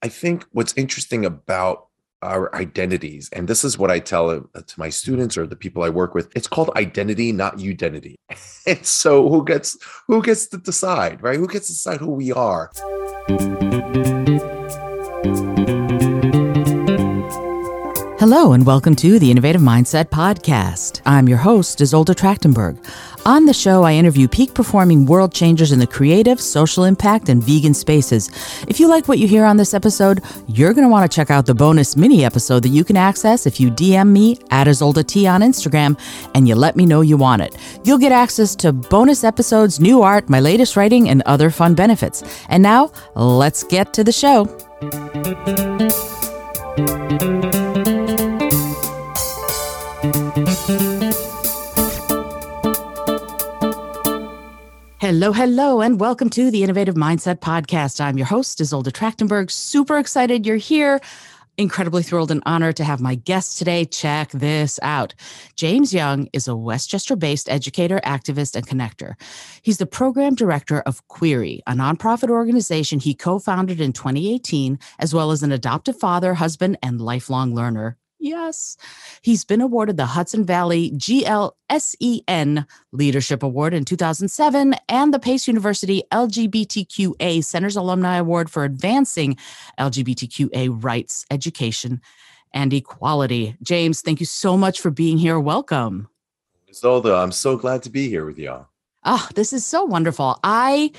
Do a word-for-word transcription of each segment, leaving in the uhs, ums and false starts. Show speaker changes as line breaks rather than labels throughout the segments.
I think what's interesting about our identities, and this is what I tell uh, to my students or the people I work with, it's called identity, not identity. And so who gets who gets to decide, right? Who gets to decide who we are?
Hello and welcome to the Innovative Mindset Podcast. I'm your host, Isolde Trachtenberg. On the show, I interview peak performing world changers in the creative, social impact, and vegan spaces. If you like what you hear on this episode, you're going to want to check out the bonus mini episode that you can access if you D M me at Isolde T on Instagram and you let me know you want it. You'll get access to bonus episodes, new art, my latest writing, and other fun benefits. And now, let's get to the show. Hello, hello, and welcome to the Innovative Mindset Podcast. I'm your host, Isolde Trachtenberg. Super excited you're here. Incredibly thrilled and honored to have my guest today. Check this out. James Young is a Westchester-based educator, activist, and connector. He's the program director of Query, a nonprofit organization he co-founded in twenty eighteen, as well as an adoptive father, husband, and lifelong learner. Yes. He's been awarded the Hudson Valley G L S E N Leadership Award in two thousand seven and the Pace University L G B T Q A Centers Alumni Award for advancing L G B T Q A rights, education, and equality. James, thank you so much for being here. Welcome.
Isolde, I'm so glad to be here with y'all.
Oh, this is so wonderful. I...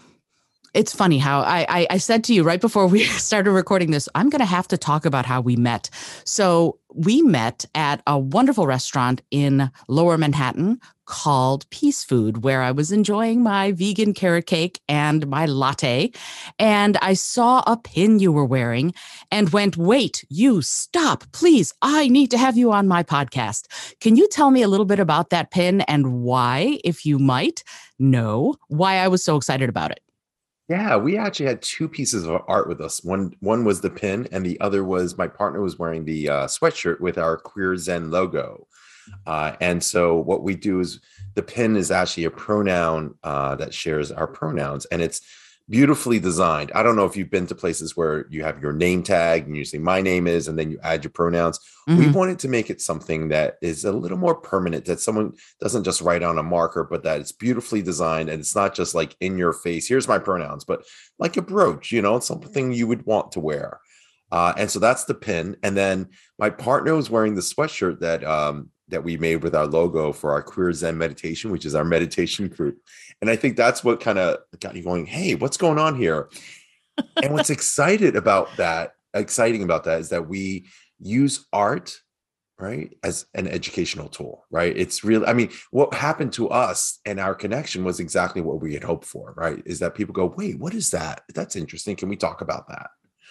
It's funny how I, I I said to you right before we started recording this, I'm going to have to talk about how we met. So we met at a wonderful restaurant in Lower Manhattan called Peace Food, where I was enjoying my vegan carrot cake and my latte. And I saw a pin you were wearing and went, wait, you stop, please. I need to have you on my podcast. Can you tell me a little bit about that pin and why, if you might know, why I was so excited about it?
Yeah, we actually had two pieces of art with us. One one was the pin, and the other was my partner was wearing the uh, sweatshirt with our Queer Zen logo. Uh, and so what we do is the pin is actually a pronoun uh, that shares our pronouns, and it's beautifully designed. I don't know if you've been to places where you have your name tag and you say my name is, and then you add your pronouns. Mm-hmm. We wanted to make it something that is a little more permanent, that someone doesn't just write on a marker, but that it's beautifully designed. And it's not just like in your face, here's my pronouns, but like a brooch, you know, it's something you would want to wear. Uh, and so that's the pin. And then my partner was wearing the sweatshirt that, um, that we made with our logo for our Queer Zen Meditation, which is our meditation group. And I think that's what kind of got you going, hey, what's going on here? And what's excited about that, exciting about that is that we use art, right, as an educational tool, right? It's real. I mean, what happened to us and our connection was exactly what we had hoped for, right? Is that people go, wait, what is that? That's interesting. Can we talk about that?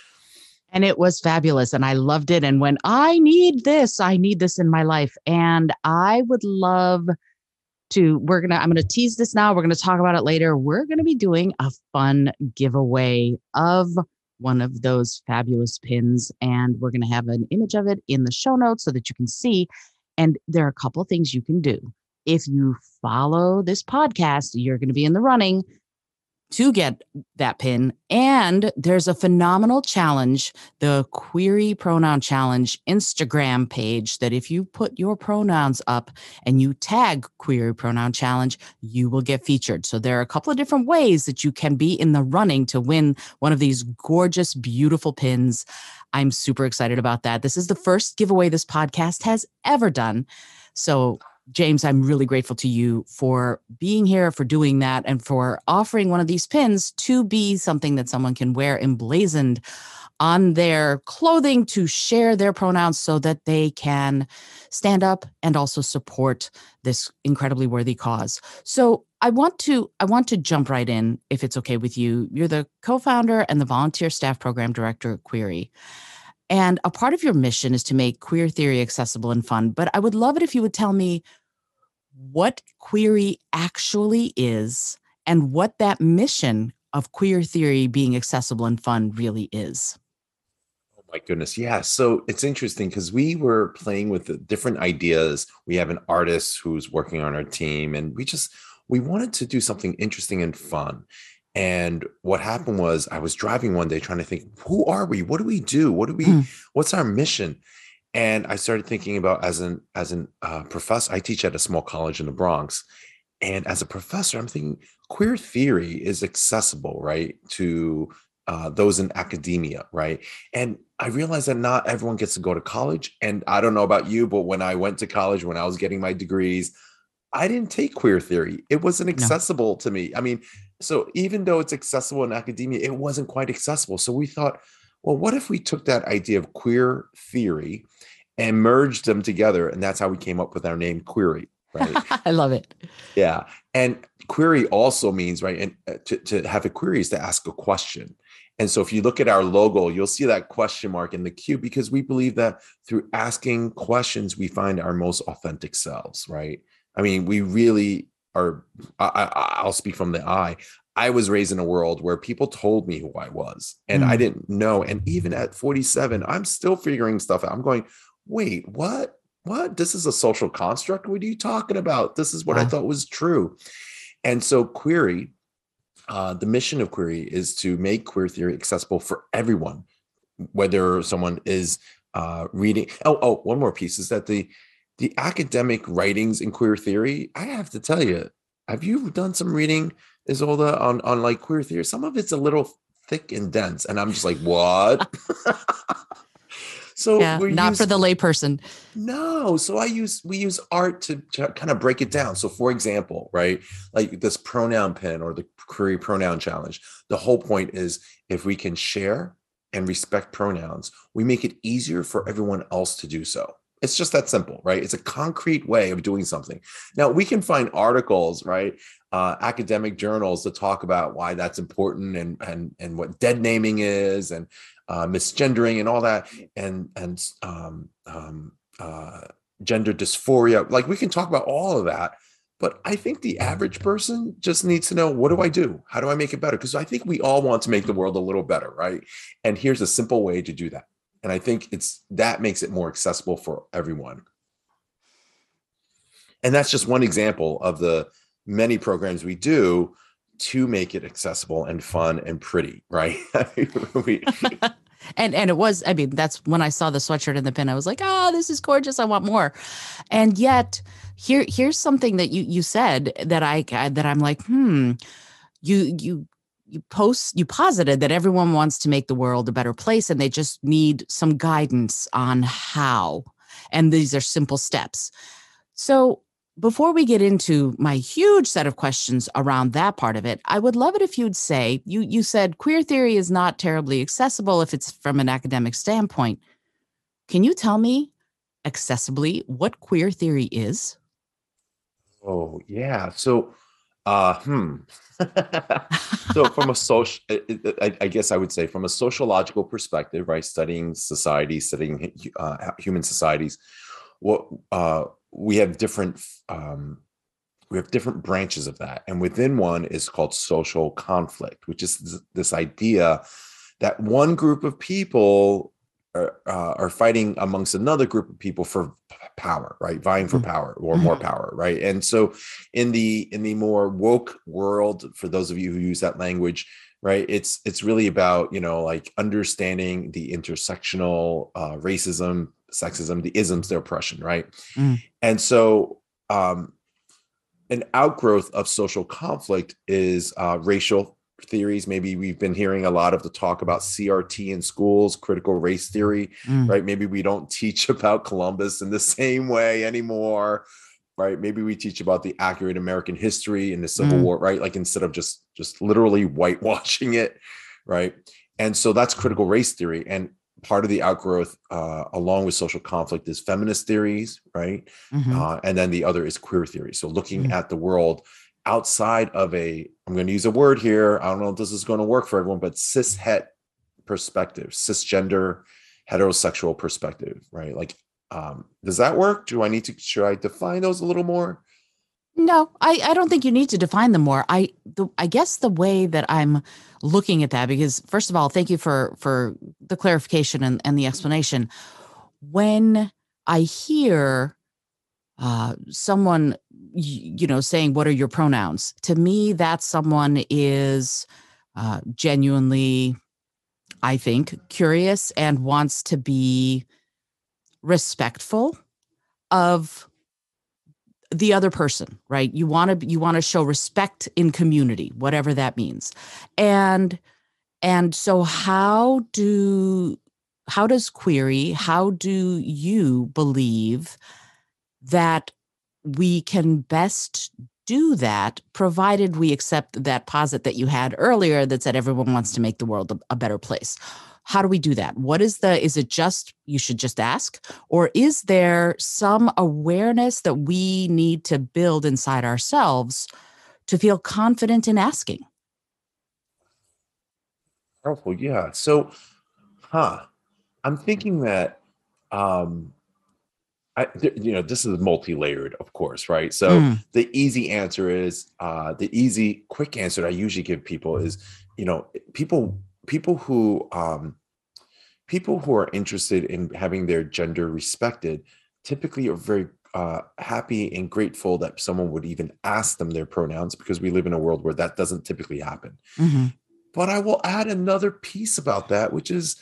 And it was fabulous. And I loved it. And when I need this, I need this in my life. And I would love to, we're going to, I'm going to tease this now. We're going to talk about it later. We're going to be doing a fun giveaway of one of those fabulous pins. And we're going to have an image of it in the show notes so that you can see. And there are a couple of things you can do. If you follow this podcast, you're going to be in the running to get that pin. And there's a phenomenal challenge, the Query Pronoun Challenge Instagram page, that if you put your pronouns up and you tag Query Pronoun Challenge, you will get featured. So there are a couple of different ways that you can be in the running to win one of these gorgeous, beautiful pins. I'm super excited about that. This is the first giveaway this podcast has ever done. So James, I'm really grateful to you for being here, for doing that, and for offering one of these pins to be something that someone can wear emblazoned on their clothing to share their pronouns so that they can stand up and also support this incredibly worthy cause. So I want to I want to jump right in, if it's okay with you. You're the co-founder and the volunteer staff program director at Query. And a part of your mission is to make queer theory accessible and fun. But I would love it if you would tell me what Query actually is and what that mission of queer theory being accessible and fun really is.
Oh my goodness. Yeah. So it's interesting because we were playing with the different ideas. We have an artist who's working on our team, and we just, we wanted to do something interesting and fun. And what happened was I was driving one day trying to think, who are we? What do we do? What do we,
Mm.
what's our mission? And I started thinking about as an, as an uh, professor, I teach at a small college in the Bronx. And as a professor, I'm thinking queer theory is accessible, right, to uh, those in academia, right? And I realized that not everyone gets to go to college. And I don't know about you, but when I went to college, when I was getting my degrees, I didn't take queer theory. It wasn't
No.
accessible to me. I mean, so even though it's accessible in academia, it wasn't quite accessible. So we thought, well, what if we took that idea of queer theory and merged them together? And that's how we came up with our name, Query, right?
I love it.
Yeah. And query also means, right, and uh, to, to have a query is to ask a question. And so if you look at our logo, you'll see that question mark in the Q, because we believe that through asking questions, we find our most authentic selves, right? I mean, we really are, I, I, I'll speak from the I. I was raised in a world where people told me who I was, and I
Mm.
didn't know. And even at forty-seven, I'm still figuring stuff out. I'm going, wait, what? What? This is a social construct? What are you talking about? This is what I
Wow.
thought was true. And so Query, uh, the mission of Query is to make queer theory accessible for everyone, whether someone is uh, reading. Oh, oh, one more piece is that the the academic writings in queer theory, I have to tell you, have you done some reading, Isolda, on on like queer theory? Some of it's a little thick and dense, and I'm just like, what? So
Yeah.
we
Not for
use
the layperson.
no. So I use we use art to, to kind of break it down. So for example, right, like this pronoun pin or the query pronoun challenge, the whole point is if we can share and respect pronouns, we make it easier for everyone else to do so. It's just that simple, right? It's a concrete way of doing something. Now we can find articles, right? Uh, academic journals to talk about why that's important and and and what dead naming is and uh, misgendering and all that and and um, um, uh, gender dysphoria. Like we can talk about all of that, but I think the average person just needs to know, what do I do? How do I make it better? Because I think we all want to make the world a little better, right? And here's a simple way to do that. And I think it's that makes it more accessible for everyone. And that's just one example of the many programs we do to make it accessible and fun and pretty, right? we,
And and it was, I mean, that's when I saw the sweatshirt and the pin, I was like, oh, this is gorgeous. I want more. And yet here here's something that you you said that I that I'm like, hmm, you you you post you posited that everyone wants to make the world a better place and they just need some guidance on how. And these are simple steps. So before we get into my huge set of questions around that part of it, I would love it if you'd say, you you said queer theory is not terribly accessible if it's from an academic standpoint. Can you tell me accessibly what queer theory is?
oh yeah. So uh hmm. So from a social, I, I guess I would say from a sociological perspective, right, studying society, studying uh, human societies, what uh, we have different um, we have different branches of that, and within one is called social conflict, which is th- this idea that one group of people are, uh, are fighting amongst another group of people for p- power, right? Vying for power or more
Mm-hmm.
power, right? And so, in the in the more woke world, for those of you who use that language, right, it's it's really about, you know, like understanding the intersectional uh, racism, sexism, the isms, the oppression, right?
Mm.
And so, um, an outgrowth of social conflict is uh, racial theories. Maybe we've been hearing a lot of the talk about C R T in schools, critical race theory,
Mm.
right? Maybe we don't teach about Columbus in the same way anymore, right? Maybe we teach about the accurate American history and the Civil
Mm.
War, right? Like instead of just just literally whitewashing it, right? And so that's critical race theory. And part of the outgrowth, uh, along with social conflict, is feminist theories, right?
Mm-hmm.
Uh, and then the other is queer theory. So looking
Mm.
at the world outside of a, I'm going to use a word here, I don't know if this is going to work for everyone, but cis het perspective, cisgender, heterosexual perspective, right? Like, um, does that work? Do I need to, should I define those a little more?
No, I, I don't think you need to define them more. I the, I guess the way that I'm looking at that, because first of all, thank you for for the clarification and, and the explanation. When I hear uh, someone you know, saying, what are your pronouns? To me, that someone is uh, genuinely, I think, curious and wants to be respectful of the other person, right? You want to you want to show respect in community, whatever that means. And and so how do how does Query, how do you believe that we can best do that, provided we accept that posit that you had earlier that said everyone wants to make the world a, a better place? How do we do that? What is the, is it just, you should just ask? Or is there some awareness that we need to build inside ourselves to feel confident in asking?
Powerful. Yeah. So, huh. I'm thinking that, um, I, th- you know, this is multi-layered, of course, right? So
Mm,
the easy answer is, uh, the easy, quick answer that I usually give people is, you know, people, people who, um, people who are interested in having their gender respected typically are very uh, happy and grateful that someone would even ask them their pronouns, because we live in a world where that doesn't typically happen.
hmm
But I will add another piece about that, which is,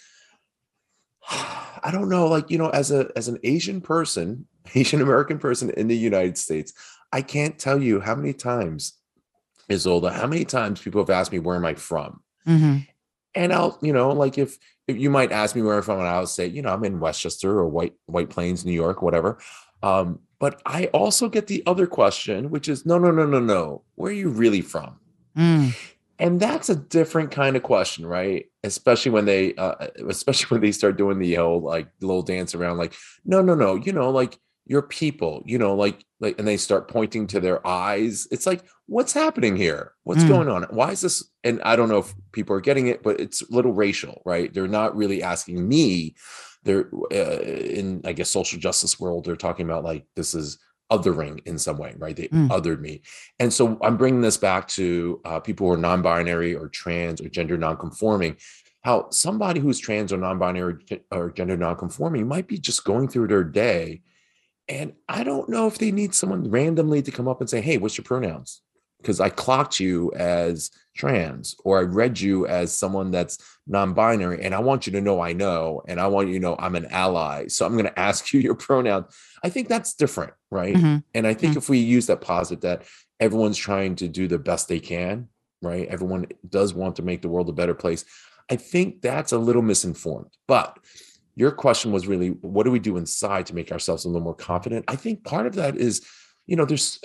I don't know, like, you know, as a as an Asian person, Asian American person in the United States, I can't tell you how many times, Isolda, how many times people have asked me, where am I from?
hmm
And I'll, you know, like if, if you might ask me where I'm from, and I'll say, you know, I'm in Westchester or White White Plains, New York, whatever. Um, but I also get the other question, which is, no, no, no, no, no. Where are you really from?
mm,
And that's a different kind of question, right? Especially when they, uh, especially when they start doing the whole like little dance around, like, no, no, no, you know, like your people, you know, like, like, and they start pointing to their eyes. It's like, what's happening here? What's
mm,
going on? Why is this? And I don't know if people are getting it, but it's a little racial, right? They're not really asking me. They're uh, in, I guess, social justice world. They're talking about like, this is othering in some way, right? They
mm,
othered me. And so I'm bringing this back to uh, people who are non-binary or trans or gender non-conforming, how somebody who's trans or non-binary or gender non-conforming might be just going through their day. And I don't know if they need someone randomly to come up and say, hey, what's your pronouns? Because I clocked you as trans, or I read you as someone that's non-binary, and I want you to know I know, and I want you to know I'm an ally. So I'm going to ask you your pronoun. I think that's different, right?
hmm
And I think if we use that posit that everyone's trying to do the best they can, right? Everyone does want to make the world a better place. I think that's a little misinformed. But your question was really, what do we do inside to make ourselves a little more confident? I think part of that is, you know, there's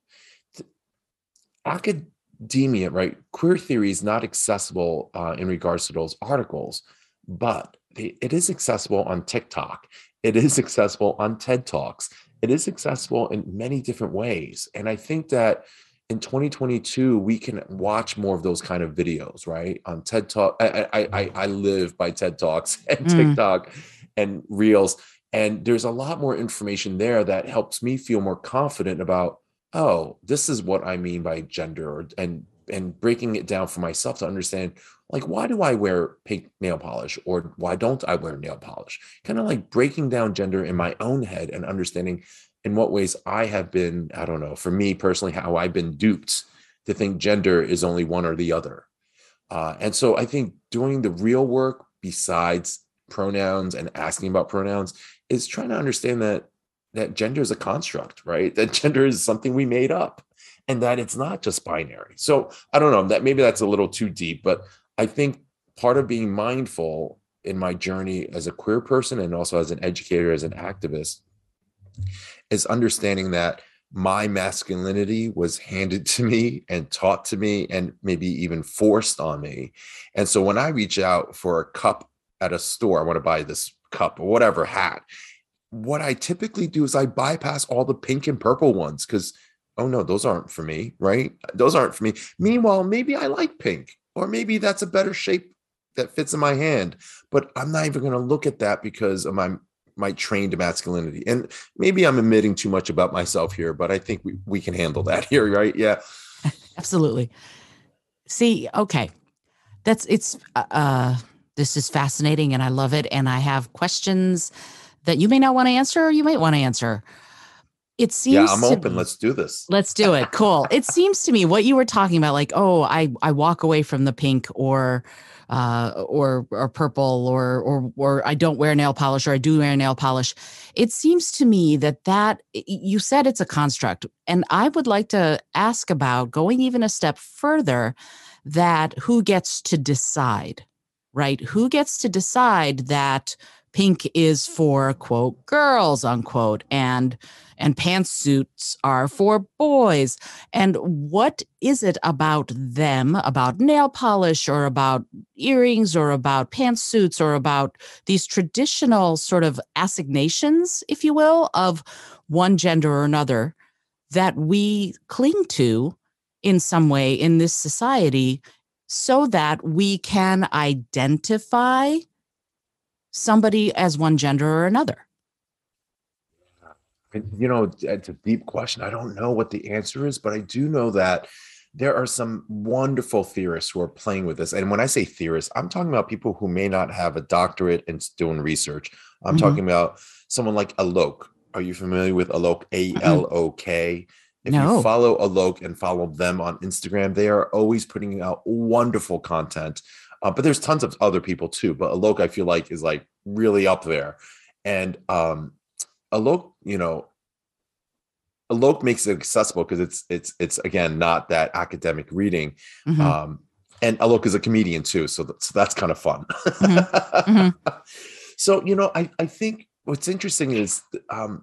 academia, right? Queer theory is not accessible uh, in regards to those articles, but it is accessible on TikTok. It is accessible on TED Talks. It is accessible in many different ways. And I think that in twenty twenty-two, we can watch more of those kind of videos, right? On TED Talk. I, I, I, I live by TED Talks and
mm,
TikTok and Reels. And there's a lot more information there that helps me feel more confident about, oh, this is what I mean by gender, or, and and breaking it down for myself to understand, like, why do I wear pink nail polish, or why don't I wear nail polish? Kind of like breaking down gender in my own head and understanding in what ways I have been, I don't know, for me personally, how I've been duped to think gender is only one or the other. Uh, and so I think doing the real work besides pronouns and asking about pronouns is trying to understand that that gender is a construct, right? That gender is something we made up, and that it's not just binary. So I don't know, that maybe that's a little too deep, but I think part of being mindful in my journey as a queer person and also as an educator, as an activist, is understanding that my masculinity was handed to me and taught to me and maybe even forced on me. And so when I reach out for a cup at a store, I want to buy this cup or whatever hat, what I typically do is I bypass all the pink and purple ones because, oh no, those aren't for me, right? Those aren't for me. Meanwhile, maybe I like pink, or maybe that's a better shape that fits in my hand, but I'm not even going to look at that because of my my trained masculinity. And maybe I'm admitting too much about myself here, but I think we, we can handle that here, right? Yeah.
absolutely. See, okay. That's it's uh uh, this is fascinating and I love it. And I have questions that you may not want to answer or you might want to answer. It
Yeah,
seems
I'm
to
open.
me,
Let's do this.
let's do it. Cool. It seems to me what you were talking about, like, oh, I, I walk away from the pink or uh or or purple or or or I don't wear nail polish or I do wear nail polish. It seems to me that that you said it's a construct. And I would like to ask about going even a step further, that who gets to decide, right? Who gets to decide that pink is for quote girls unquote and and pantsuits are for boys, and what is it about them, about nail polish or about earrings or about pantsuits or about these traditional sort of assignations, if you will, of one gender or another that we cling to in some way in this society so that we can identify somebody as one gender or another?
And, you know, it's a deep question. I don't know what the answer is, but I do know that there are some wonderful theorists who are playing with this. And when I say theorists, I'm talking about people who may not have a doctorate and doing research. I'm
Mm-hmm.
talking about someone like Alok. Are you familiar with Alok? A L O K. If you
No.
follow Alok and follow them on Instagram, they are always putting out wonderful content. Uh, but there's tons of other people too. But Alok, I feel like, is like really up there. And um, Alok, you know, Alok makes it accessible because it's it's it's again not that academic reading.
Mm-hmm.
Um, and Alok is a comedian too, so, that, so that's kind of fun.
Mm-hmm. Mm-hmm.
So, you know, I, I think what's interesting is um,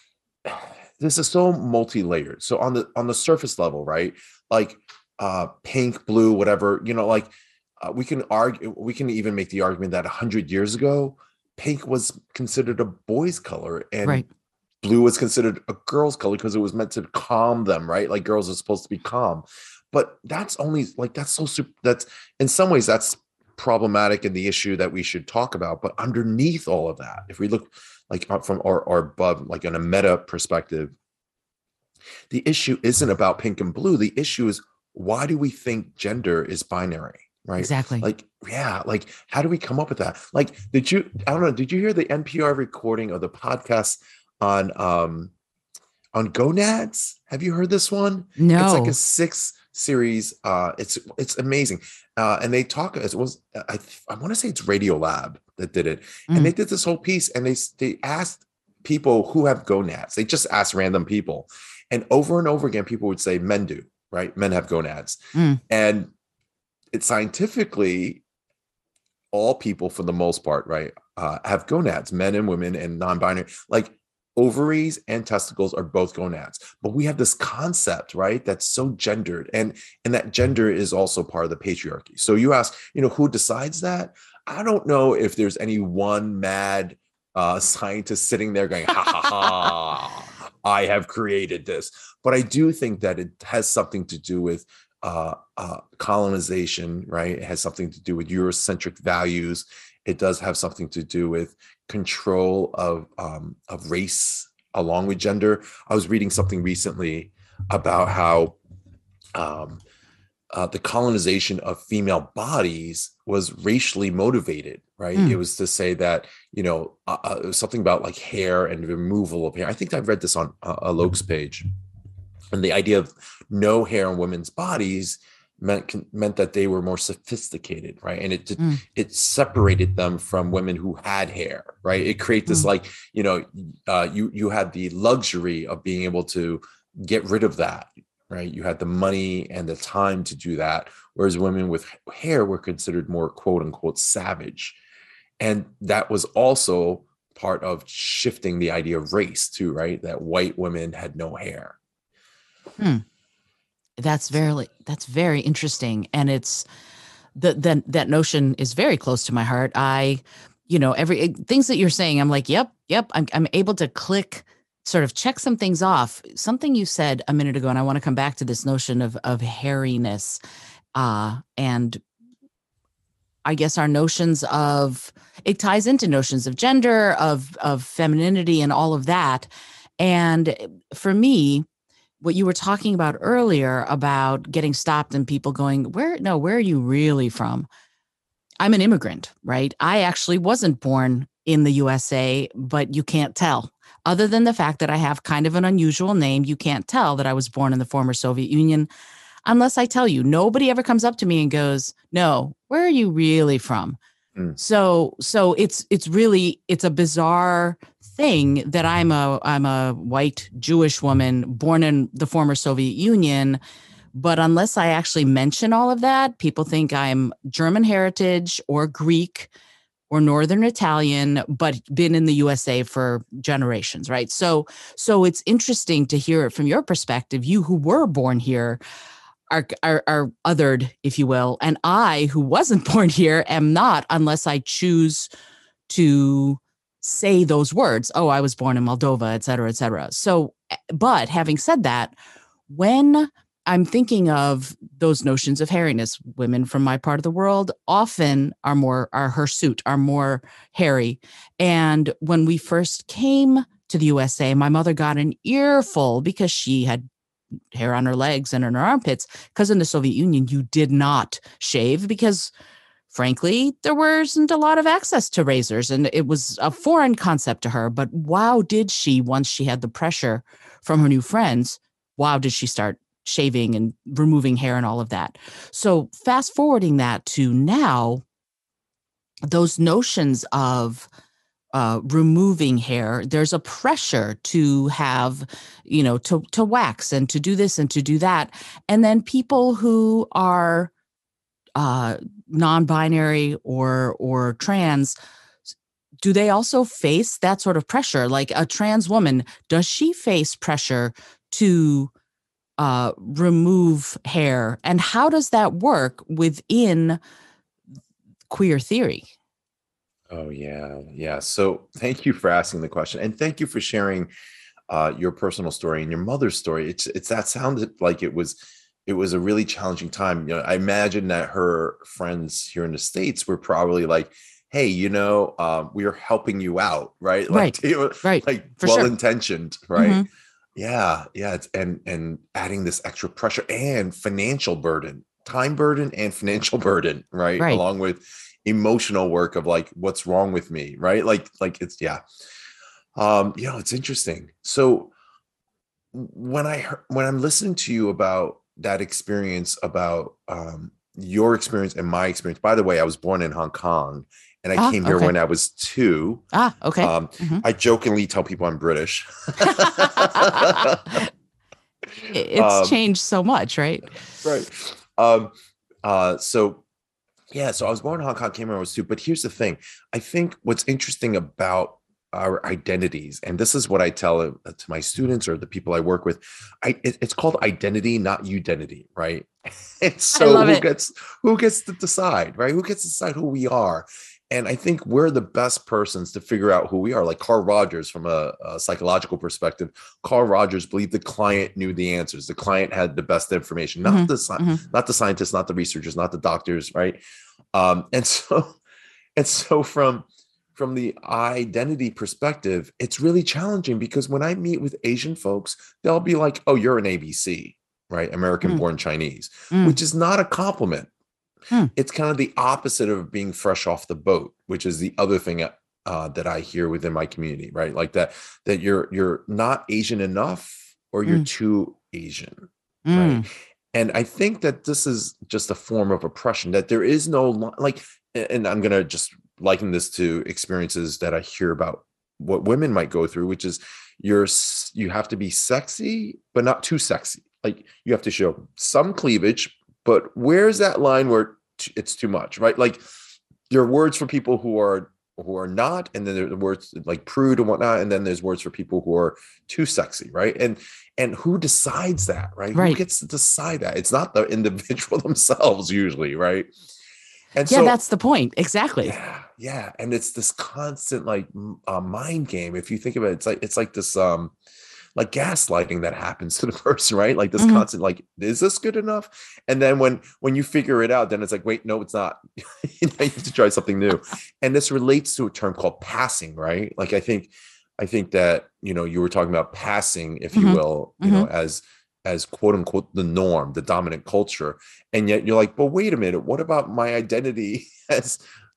this is so multi-layered. So on the on the surface level, right? Like uh, pink, blue, whatever, you know, like uh, we can argue, we can even make the argument that a hundred years ago, pink was considered a boy's color and
Right.
blue was considered a girl's color because it was meant to calm them, right? Like girls are supposed to be calm. But that's only like that's so super, that's in some ways that's problematic and the issue that we should talk about. But underneath all of that, if we look like from or or above, like on a meta perspective, the issue isn't about pink and blue. The issue is, why do we think gender is binary? Right.
Exactly.
Like, yeah. Like, how do we come up with that? Like, did you, I don't know, did you hear the N P R recording of the podcast on, um, on gonads? Have you heard this one?
No.
It's like a six series. Uh, it's, it's amazing. Uh, and they talk, it was, I, I want to say it's Radio Lab that did it.
Mm.
And they did this whole piece and they, they asked people who have gonads. They just asked random people. And over and over again, people would say men do, right? Men have gonads.
Mm.
And it's scientifically, all people for the most part, right, uh, have gonads, men and women and non-binary, like ovaries and testicles are both gonads. But we have this concept, right, that's so gendered, and and that gender is also part of the patriarchy. So you ask, you know, who decides that? I don't know if there's any one mad uh, scientist sitting there going, ha ha ha, I have created this. But I do think that it has something to do with Uh, uh, colonization, right? It has something to do with Eurocentric values. It does have something to do with control of um, of race along with gender. I was reading something recently about how um, uh, the colonization of female bodies was racially motivated, right? Mm. It was to say that, you know, uh, uh, it was something about like hair and removal of hair. I think I've read this on uh, Alok's page. And the idea of no hair on women's bodies meant meant that they were more sophisticated, right? And it mm. it separated them from women who had hair, right? It created this mm. like, you know, uh, you you had the luxury of being able to get rid of that, right? You had the money and the time to do that, whereas women with hair were considered more quote unquote savage, and that was also part of shifting the idea of race too, right? That white women had no hair.
Hmm. That's very that's very interesting, and it's the that that notion is very close to my heart. I, you know, every things that you're saying, I'm like, yep, yep. I'm I'm able to click, sort of check some things off. Something you said a minute ago, and I want to come back to this notion of of hairiness, uh, and I guess our notions of it ties into notions of gender, of of femininity, and all of that. And for me, what you were talking about earlier about getting stopped and people going, where, no, where are you really from? I'm an immigrant, right? I actually wasn't born in the U S A, but you can't tell. Other than the fact that I have kind of an unusual name, you can't tell that I was born in the former Soviet Union unless I tell you. Nobody ever comes up to me and goes, "No, where are you really from?"
Mm.
So so it's it's really it's a bizarre thing that I'm a I'm a white Jewish woman born in the former Soviet Union, but unless I actually mention all of that, people think I'm German heritage or Greek or Northern Italian, but been in the U S A for generations, right? So so it's interesting to hear it from your perspective, you who were born here are, are are othered, if you will. And I, who wasn't born here, am not unless I choose to say those words. Oh, I was born in Moldova, et cetera, et cetera. So, but having said that, when I'm thinking of those notions of hairiness, women from my part of the world often are more, are hirsute, are more hairy. And when we first came to the U S A, my mother got an earful because she had hair on her legs and in her armpits, because in the Soviet Union, you did not shave because, frankly, there wasn't a lot of access to razors and it was a foreign concept to her. But wow, did she, once she had the pressure from her new friends, wow, did she start shaving and removing hair and all of that. So fast forwarding that to now, those notions of Uh, removing hair, there's a pressure to have, you know, to to wax and to do this and to do that. And then people who are uh, non-binary or or trans, do they also face that sort of pressure? Like a trans woman, does she face pressure to uh, remove hair? And how does that work within queer theory?
Oh yeah, yeah. So thank you for asking the question, and thank you for sharing uh, your personal story and your mother's story. It's it's that sounded like it was it was a really challenging time. You know, I imagine that her friends here in the States were probably like, "Hey, you know, um, we are helping you out, right?" Like
Right,
they were
right,
like
for
well
sure.
intentioned, right?
Hmm.
Yeah, yeah. It's, and and adding this extra pressure and financial burden, time burden, and financial burden, right?
Right.
Along with emotional work of like, what's wrong with me, right? Like, like it's yeah. Um, you know, it's interesting. So when I heard, when I'm listening to you about that experience, about um, your experience and my experience. By the way, I was born in Hong Kong, and I
Ah,
came here
okay.
when I was two.
Ah, okay.
Um,
Mhm.
I jokingly tell people I'm British.
It's
um,
changed so much, right?
right. Um, uh, so yeah, so I was born in Hong Kong, came here when I was two. But here's the thing: I think what's interesting about our identities, and this is what I tell uh, to my students or the people I work with, I it, it's called identity, not identity, right? And
I
so
love
who
it.
gets who gets to decide, right? Who gets to decide who we are? And I think we're the best persons to figure out who we are. Like Carl Rogers, from a, a psychological perspective, Carl Rogers believed the client knew the answers. The client had the best information, not
Mhm,
the sci-
mhm,
not the scientists, not the researchers, not the doctors, right? Um, and so and so from from the identity perspective, it's really challenging because when I meet with Asian folks, they'll be like, "Oh, you're an A B C, right? American
mm,
born Chinese,"
mm,
which is not a compliment.
mm,
It's kind of the opposite of being fresh off the boat, which is the other thing uh, that I hear within my community, right? Like that that you're you're not Asian enough or you're
mm,
too Asian, right?
mm,
And I think that this is just a form of oppression, that there is no like, and I'm going to just liken this to experiences that I hear about what women might go through, which is you're you have to be sexy but not too sexy. Like you have to show some cleavage, but where's that line where it's too much, right? Like there are words for people who are who are not, and then there are words like prude and whatnot, and then there's words for people who are too sexy, right? And and who decides that, right? Who
right.
gets to decide that? It's not the individual themselves usually, right? And
Yeah,
so
that's the point. Exactly.
yeah, yeah, and it's this constant like uh, mind game. If you think about it, it's like it's like this um like gaslighting that happens to the person, right? Like this
Mhm.
constant, like, is this good enough? And then when when you figure it out, then it's like, wait, no, it's not. You know, you have to try something new. And this relates to a term called passing, right? Like I think, I think that you know you were talking about passing, if you
Mhm,
will, you know,
mhm.
as as quote unquote the norm, the dominant culture, and yet you're like, but wait a minute, what about my identity as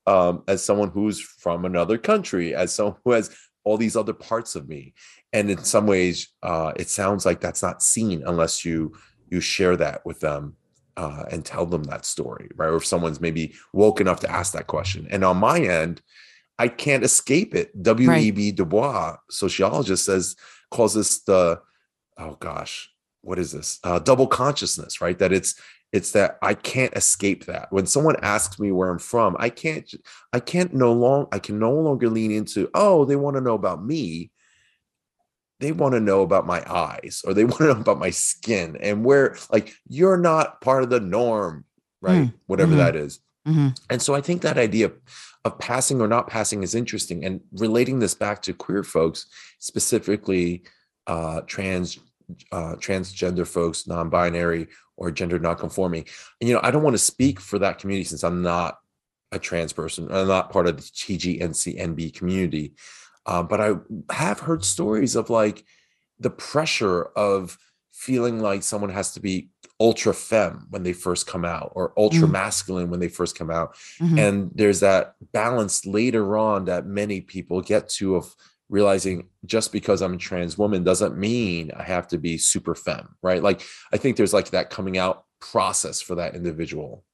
um, as someone who's from another country, as someone who has all these other parts of me. And in some ways, uh, it sounds like that's not seen unless you you share that with them uh, and tell them that story, right? Or if someone's maybe woke enough to ask that question. And on my end, I can't escape it. W E B
Right.
Du Bois, sociologist, says calls this the oh gosh, what is this? Uh, double consciousness, right? That it's it's that I can't escape that. When someone asks me where I'm from, I can't I can't no long I can no longer lean into, oh, they want to know about me. They want to know about my eyes, or they want to know about my skin, and where, like, you're not part of the norm, right?
Mm,
Whatever
hmm
that is.
hmm
And so I think that idea of, of passing or not passing is interesting, and relating this back to queer folks, specifically uh, trans, uh, transgender folks, non-binary or gender non-conforming. And, you know, I don't want to speak for that community since I'm not a trans person. I'm not part of the T G N C N B community. Uh, but I have heard stories of like the pressure of feeling like someone has to be ultra femme when they first come out, or ultra
hmm
masculine when they first come out.
hmm
And there's that balance later on that many people get to, of realizing just because I'm a trans woman doesn't mean I have to be super femme, right? Like, I think there's like that coming out process for that individual.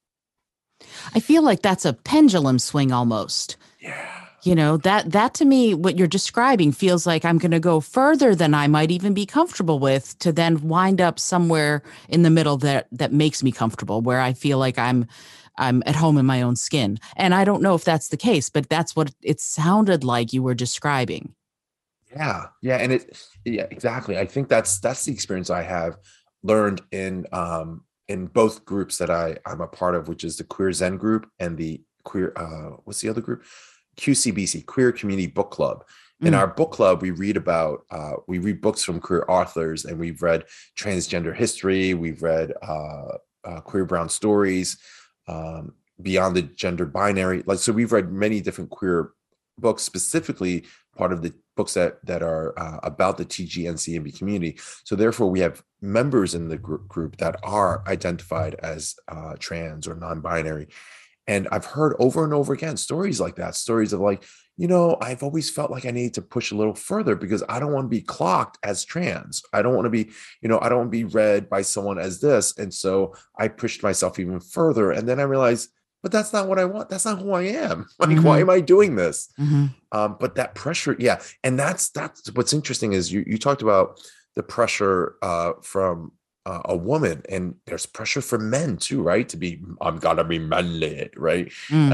I feel like that's a pendulum swing almost.
Yeah.
You know, that that to me, what you're describing feels like I'm going to go further than I might even be comfortable with, to then wind up somewhere in the middle that that makes me comfortable, where I feel like I'm I'm at home in my own skin. And I don't know if that's the case, but that's what it sounded like you were describing.
Yeah, yeah, and it, yeah, exactly. I think that's that's the experience I have learned in um in both groups that I I'm a part of, which is the Queer Zen group and the queer uh what's the other group? Q C B C, Queer Community Book Club. In
Mm,
our book club, we read about uh we read books from queer authors, and we've read transgender history, we've read uh, uh queer brown stories, um beyond the gender binary. Like, so we've read many different queer books, specifically part of the books that that are uh, about the T G N C N B community. So therefore, we have members in the group, group that are identified as uh, trans or non-binary. And I've heard over and over again stories like that, stories of like, you know, I've always felt like I need to push a little further because I don't want to be clocked as trans. I don't want to be, you know, I don't want to be read by someone as this. And so I pushed myself even further. And then I realized, but that's not what I want. That's not who I am. Like, why
hmm
am I doing this?
hmm
Um, but that pressure, yeah. And that's that's what's interesting is you you talked about the pressure uh, from uh, a woman, and there's pressure for men too, right? To be, I'm gotta be manly, right?
mm,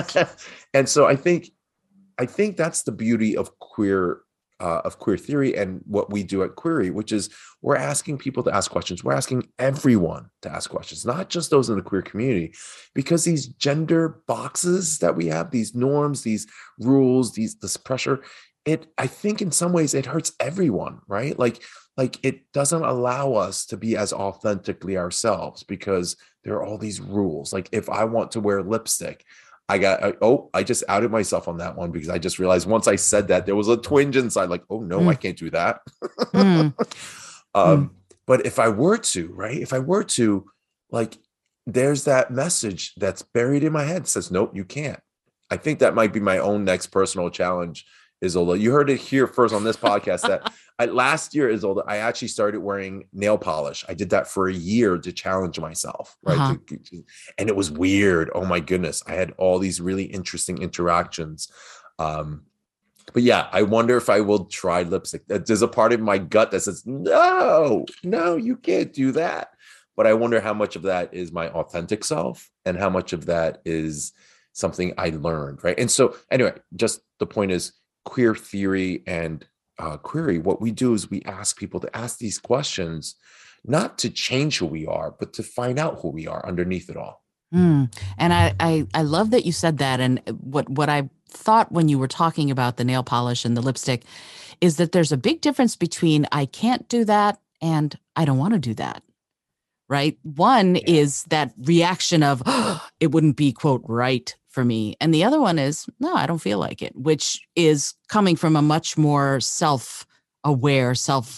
And so I think I think that's the beauty of queer uh, of queer theory and what we do at Query, which is we're asking people to ask questions. We're asking everyone to ask questions, not just those in the queer community, because these gender boxes that we have, these norms, these rules, these this pressure, it I think in some ways it hurts everyone, right? Like like it doesn't allow us to be as authentically ourselves because there are all these rules. Like, if I want to wear lipstick, I got, I, oh, I just outed myself on that one because I just realized once I said that there was a twinge inside, like, oh no, I
mm,
can't do that.
mm, mm,
um, but if I were to, right, if I were to, like, there's that message that's buried in my head that says, nope, you can't. I think that might be my own next personal challenge, Isolde. You heard it here first on this podcast that I, last year, Isolde, I actually started wearing nail polish. I did that for a year to challenge myself, right?
uh-huh.
To, to- and it was weird. Oh my goodness. I had all these really interesting interactions. Um, but yeah, I wonder if I will try lipstick. There's a part of my gut that says, no, no, you can't do that. But I wonder how much of that is my authentic self and how much of that is something I learned, right? And so, anyway, just the point is, queer theory and uh, query, what we do is we ask people to ask these questions, not to change who we are, but to find out who we are underneath it all.
Mm. And I, I I love that you said that. And what what I thought when you were talking about the nail polish and the lipstick is that there's a big difference between I can't do that and I don't want to do that. Right? One
Yeah.
is that reaction of "Oh, it wouldn't be quote right for me. And the other one is no, I don't feel like it, which is coming from a much more self-aware, self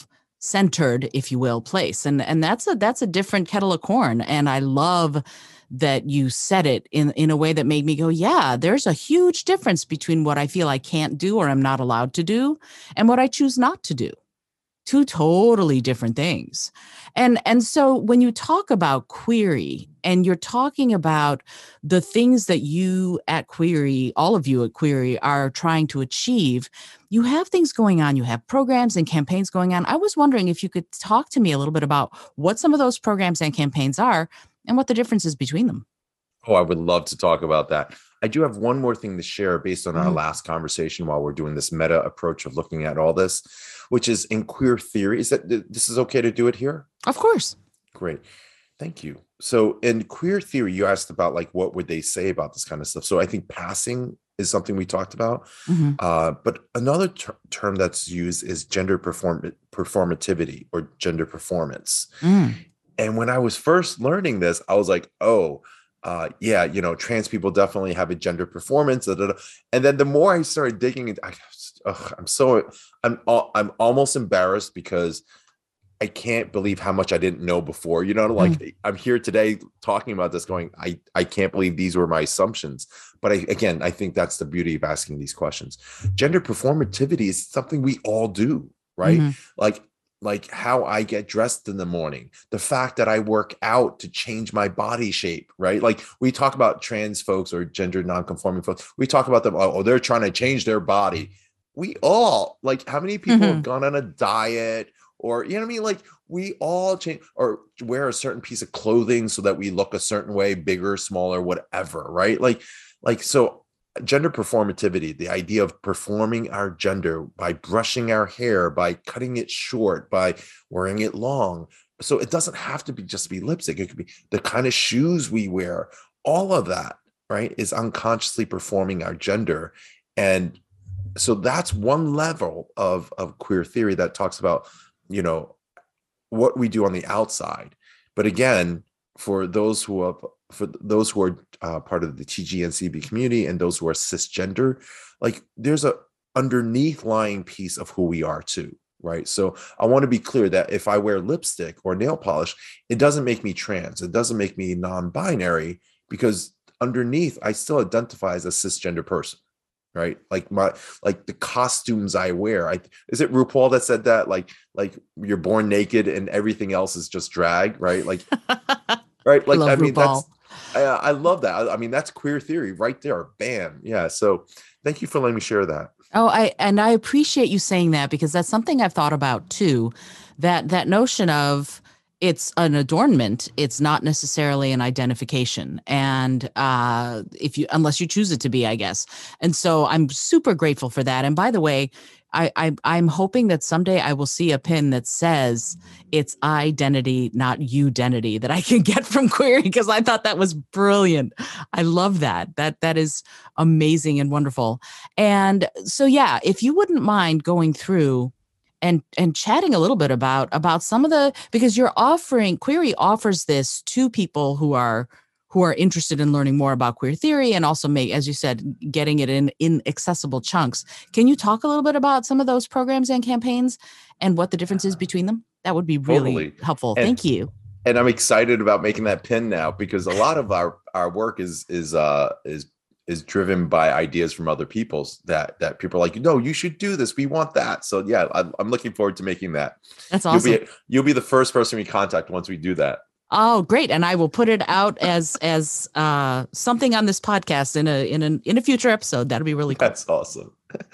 centered, if you will, place. And and that's a that's a different kettle of corn. And I love that you said it in, in a way that made me go, yeah, there's a huge difference between what I feel I can't do or I'm not allowed to do and what I choose not to do. Two totally different things. And and so when you talk about Query and you're talking about the things that you at Query, all of you at Query are trying to achieve, you have things going on. You have programs and campaigns going on. I was wondering if you could talk to me a little bit about what some of those programs and campaigns are and what the difference is between them.
Oh, I would love to talk about that. I do have one more thing to share based on our
Mm.
last conversation while we're doing this meta approach of looking at all this, which is in queer theory. Is that th- this is okay to do it here?
Of course.
Great. Thank you. So in queer theory, you asked about like, what would they say about this kind of stuff? So I think passing is something we talked about.
Mhm.
Uh, but another ter- term that's used is gender perform- performativity or gender performance.
Mm.
And when I was first learning this, I was like, oh, uh, yeah, you know, trans people definitely have a gender performance. Da, da, da. And then the more I started digging into, I, ugh, I'm so, I'm, al- I'm almost embarrassed because I can't believe how much I didn't know before. You know, like
Mm.
I'm here today talking about this, going, I, I can't believe these were my assumptions. But I, again, I think that's the beauty of asking these questions. Gender performativity is something we all do, right?
Mhm.
Like. Like how I get dressed in the morning, the fact that I work out to change my body shape, right? Like we talk about trans folks or gender nonconforming folks. We talk about them, oh, they're trying to change their body. We all, like, how many people have
Mhm.
gone on a diet or, you know what I mean? Like we all change or wear a certain piece of clothing so that we look a certain way, bigger, smaller, whatever, right? Like, like, so gender performativity, the idea of performing our gender by brushing our hair, by cutting it short, by wearing it long. So it doesn't have to be just be lipstick. It could be the kind of shoes we wear. All of that, right, is unconsciously performing our gender. And so that's one level of, of queer theory that talks about, you know, what we do on the outside. But again, for those who have for those who are uh, part of the T G N C B community and those who are cisgender, like there's a underneath lying piece of who we are too, right? So I want to be clear that if I wear lipstick or nail polish, it doesn't make me trans. It doesn't make me non-binary because underneath I still identify as a cisgender person, right? Like my like the costumes I wear. I is it RuPaul that said that? Like like you're born naked and everything else is just drag, right? Like right?
I
Like
love
I mean
RuPaul.
that's I, I love that. I, I mean that's queer theory right there. Bam. Yeah. So thank you for letting me share that.
Oh, I and I appreciate you saying that because that's something I've thought about too. That that notion of it's an adornment, it's not necessarily an identification, and uh, if you unless you choose it to be, I guess. And so I'm super grateful for that. And by the way, I, I I'm hoping that someday I will see a pin that says it's identity, not you-denity, that I can get from Query because I thought that was brilliant. I love that. That that is amazing and wonderful. And so, yeah, if you wouldn't mind going through and and chatting a little bit about about some of the because you're offering Query offers this to people who are who are interested in learning more about queer theory and also make, as you said, getting it in in accessible chunks. Can you talk a little bit about some of those programs and campaigns and what the difference is between them? That would be really
Totally.
helpful.
And
Thank you.
and I'm excited about making that pin now because a lot of our our work is is uh is is driven by ideas from other people's that that people are like, no, you should do this. We want that. So yeah, I'm, I'm looking forward to making that.
That's
You'll
awesome.
be you'll be the first person we contact once we do that.
Oh, great. And I will put it out as as uh, something on this podcast in a in a in a future episode. That'll be really cool.
That's awesome.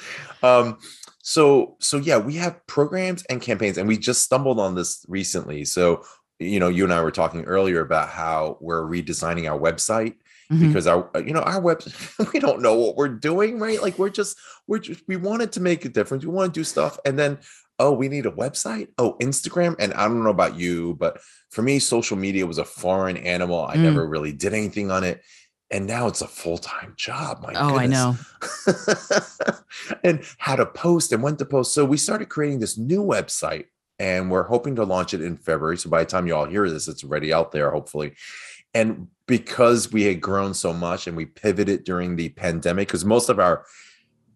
Um, so so yeah, we have programs and campaigns, and we just stumbled on this recently. So you know, you and I were talking earlier about how we're redesigning our website
Mhm.
because our you know our web we don't know what we're doing, right? Like we're just we're just we wanted to make a difference. We want to do stuff, and then oh, we need a website. Oh, Instagram. And I don't know about you, but for me, social media was a foreign animal. I
Mm.
never really did anything on it. And now it's a full-time job. My
Oh, I
goodness.
know.
And how to post and when to post. So we started creating this new website and we're hoping to launch it in February. So by the time you all hear this, it's already out there, hopefully. And because we had grown so much and we pivoted during the pandemic, because most of our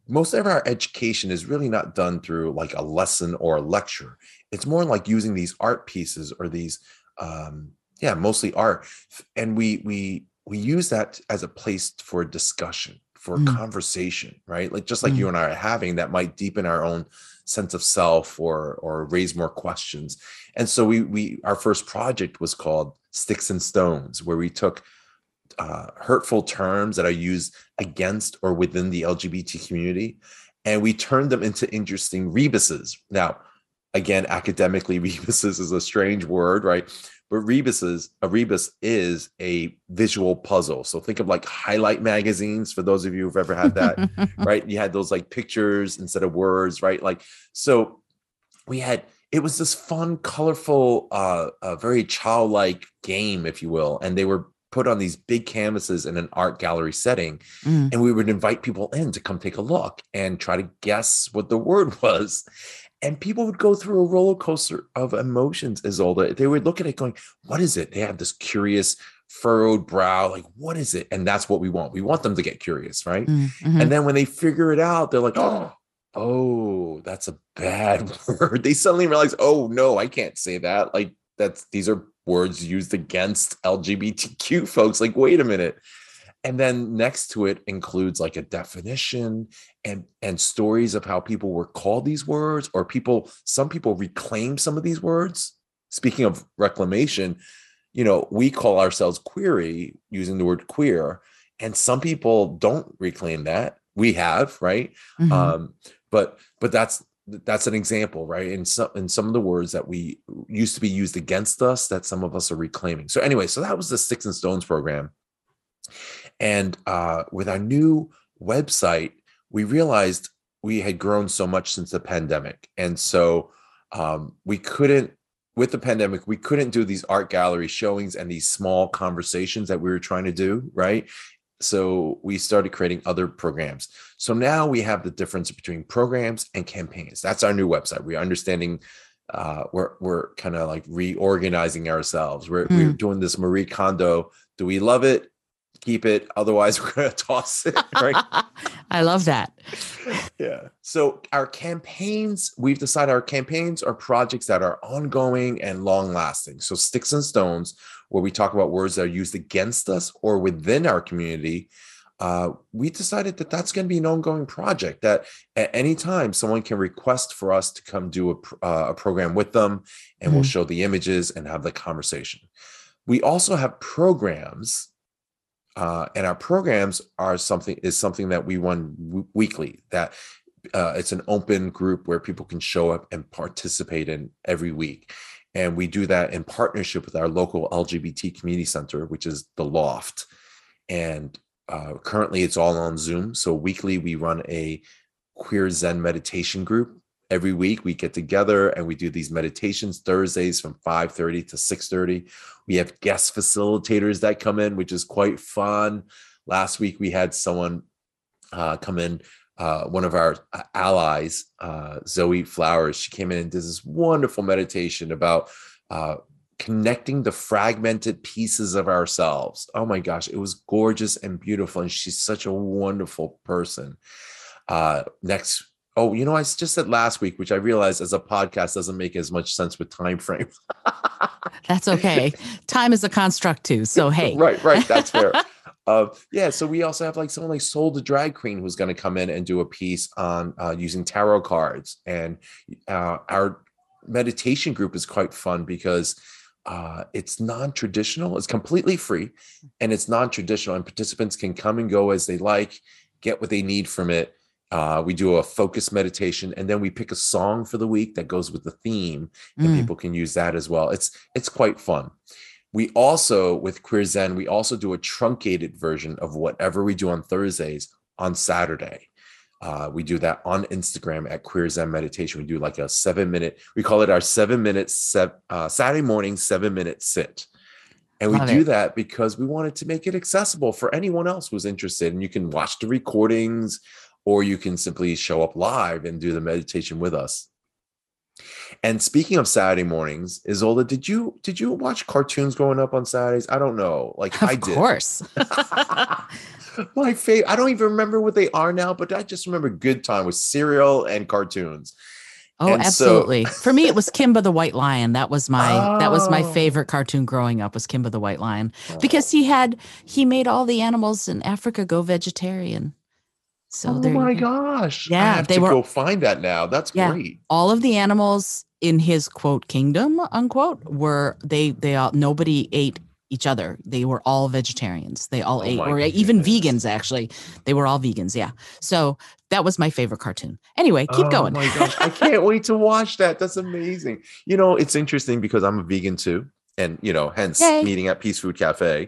most of our education is really not done through like a lesson or a lecture. It's more like using these art pieces or these, um, yeah, mostly art. And we, we, we use that as a place for discussion, for
Mm,
conversation, right? Like just like you
mm,
and I are having, that might deepen our own sense of self or or raise more questions. And so we we our first project was called Sticks and Stones, where we took uh, hurtful terms that are used against or within the L G B T community, and we turned them into interesting rebuses. Now, again, academically, rebuses is a strange word, right? But rebuses, a rebus is a visual puzzle. So think of like highlight magazines for those of you who've ever had that, right? You had those like pictures instead of words, right? Like, so we had, it was this fun, colorful, uh, a very childlike game, if you will. And they were put on these big canvases in an art gallery setting.
mm.
And we would invite people in to come take a look and try to guess what the word was. And people would go through a roller coaster of emotions, Isolde. They would look at it going, what is it? They have this curious furrowed brow, like, what is it? And that's what we want. We want them to get curious, right?
Mm, mhm.
And then when they figure it out, they're like, oh, oh, that's a bad word. They suddenly realize, oh no, I can't say that. Like that's, these are words used against L G B T Q folks. Like, wait a minute. And then next to it includes like a definition and and stories of how people were called these words, or people, some people reclaim some of these words. Speaking of reclamation, you know, we call ourselves queery using the word queer, and some people don't reclaim that. We have, right?
Mhm.
Um, but but that's that's an example, right? And some and some of the words that we used to be used against us that some of us are reclaiming. So anyway, so that was the Sticks and Stones program. And uh, with our new website, we realized we had grown so much since the pandemic. And so um, we couldn't, with the pandemic, we couldn't do these art gallery showings and these small conversations that we were trying to do, right? So we started creating other programs. So now we have the difference between programs and campaigns. That's our new website. We're understanding, uh, we're, we're kind of like reorganizing ourselves. We're, we're
Mm.
doing this Marie Kondo. Do we love it? Keep it, otherwise we're going to toss it, right?
I love that.
Yeah. So our campaigns, we've decided our campaigns are projects that are ongoing and long lasting. So Sticks and Stones, where we talk about words that are used against us or within our community, uh, we decided that that's going to be an ongoing project, that at any time someone can request for us to come do a, uh, a program with them, and we'll
Mm.
show the images and have the conversation. We also have programs. Uh, and our programs are something is something that we run w- weekly. That uh, it's an open group where people can show up and participate in every week, and we do that in partnership with our local L G B T community center, which is the Loft. And uh, currently, it's all on Zoom. So weekly, we run a queer Zen meditation group. Every week we get together and we do these meditations Thursdays from five thirty to six thirty. We have guest facilitators that come in, which is quite fun. Last week we had someone uh, come in, uh, one of our allies, uh, Zoe Flowers. She came in and did this wonderful meditation about uh, connecting the fragmented pieces of ourselves. Oh my gosh, it was gorgeous and beautiful. And she's such a wonderful person. Uh, next, oh, you know, I just said last week, which I realized as a podcast doesn't make as much sense with time frame.
That's okay. Time is a construct too. So, hey.
Right, right. That's fair. Uh, yeah. So we also have like someone like Soul the Drag Queen who's going to come in and do a piece on uh, using tarot cards. And uh, our meditation group is quite fun because uh, it's non-traditional. It's completely free and it's non-traditional, and participants can come and go as they like, get what they need from it. Uh, we do a focus meditation, and then we pick a song for the week that goes with the theme, and
Mm.
people can use that as well. It's it's quite fun. We also, with Queer Zen, we also do a truncated version of whatever we do on Thursdays on Saturday. Uh, we do that on Instagram at Queer Zen Meditation. We do like a seven minute, we call it our seven minute, se- uh, Saturday morning, seven minute sit. And we
Love
do
it.
that because we wanted to make it accessible for anyone else who's interested. And you can watch the recordings, or you can simply show up live and do the meditation with us. And speaking of Saturday mornings, Isolde, did you did you watch cartoons growing up on Saturdays? I don't know. Like I
Of
did.
course.
My favorite. I don't even remember what they are now, but I just remember good time with cereal and cartoons.
Oh,
And so,
absolutely. For me, it was Kimba the White Lion. That was my that was my
oh,
favorite cartoon growing up was Kimba the White Lion because
oh,
he had he made all the animals in Africa go vegetarian. So
oh
there you
my
go.
gosh. I
Yeah,
have
they
to
were
go find that now. That's
yeah,
great.
all of the animals in his quote kingdom unquote were they they all nobody ate each other. They were all vegetarians. They all
Oh
ate
my
or even
goodness.
vegans actually. They were all vegans, yeah. So that was my favorite cartoon. Anyway, keep
Oh
going.
my gosh. I can't wait to watch that. That's amazing. You know, it's interesting because I'm a vegan too. And, you know, hence
Yay.
meeting at Peace Food Cafe.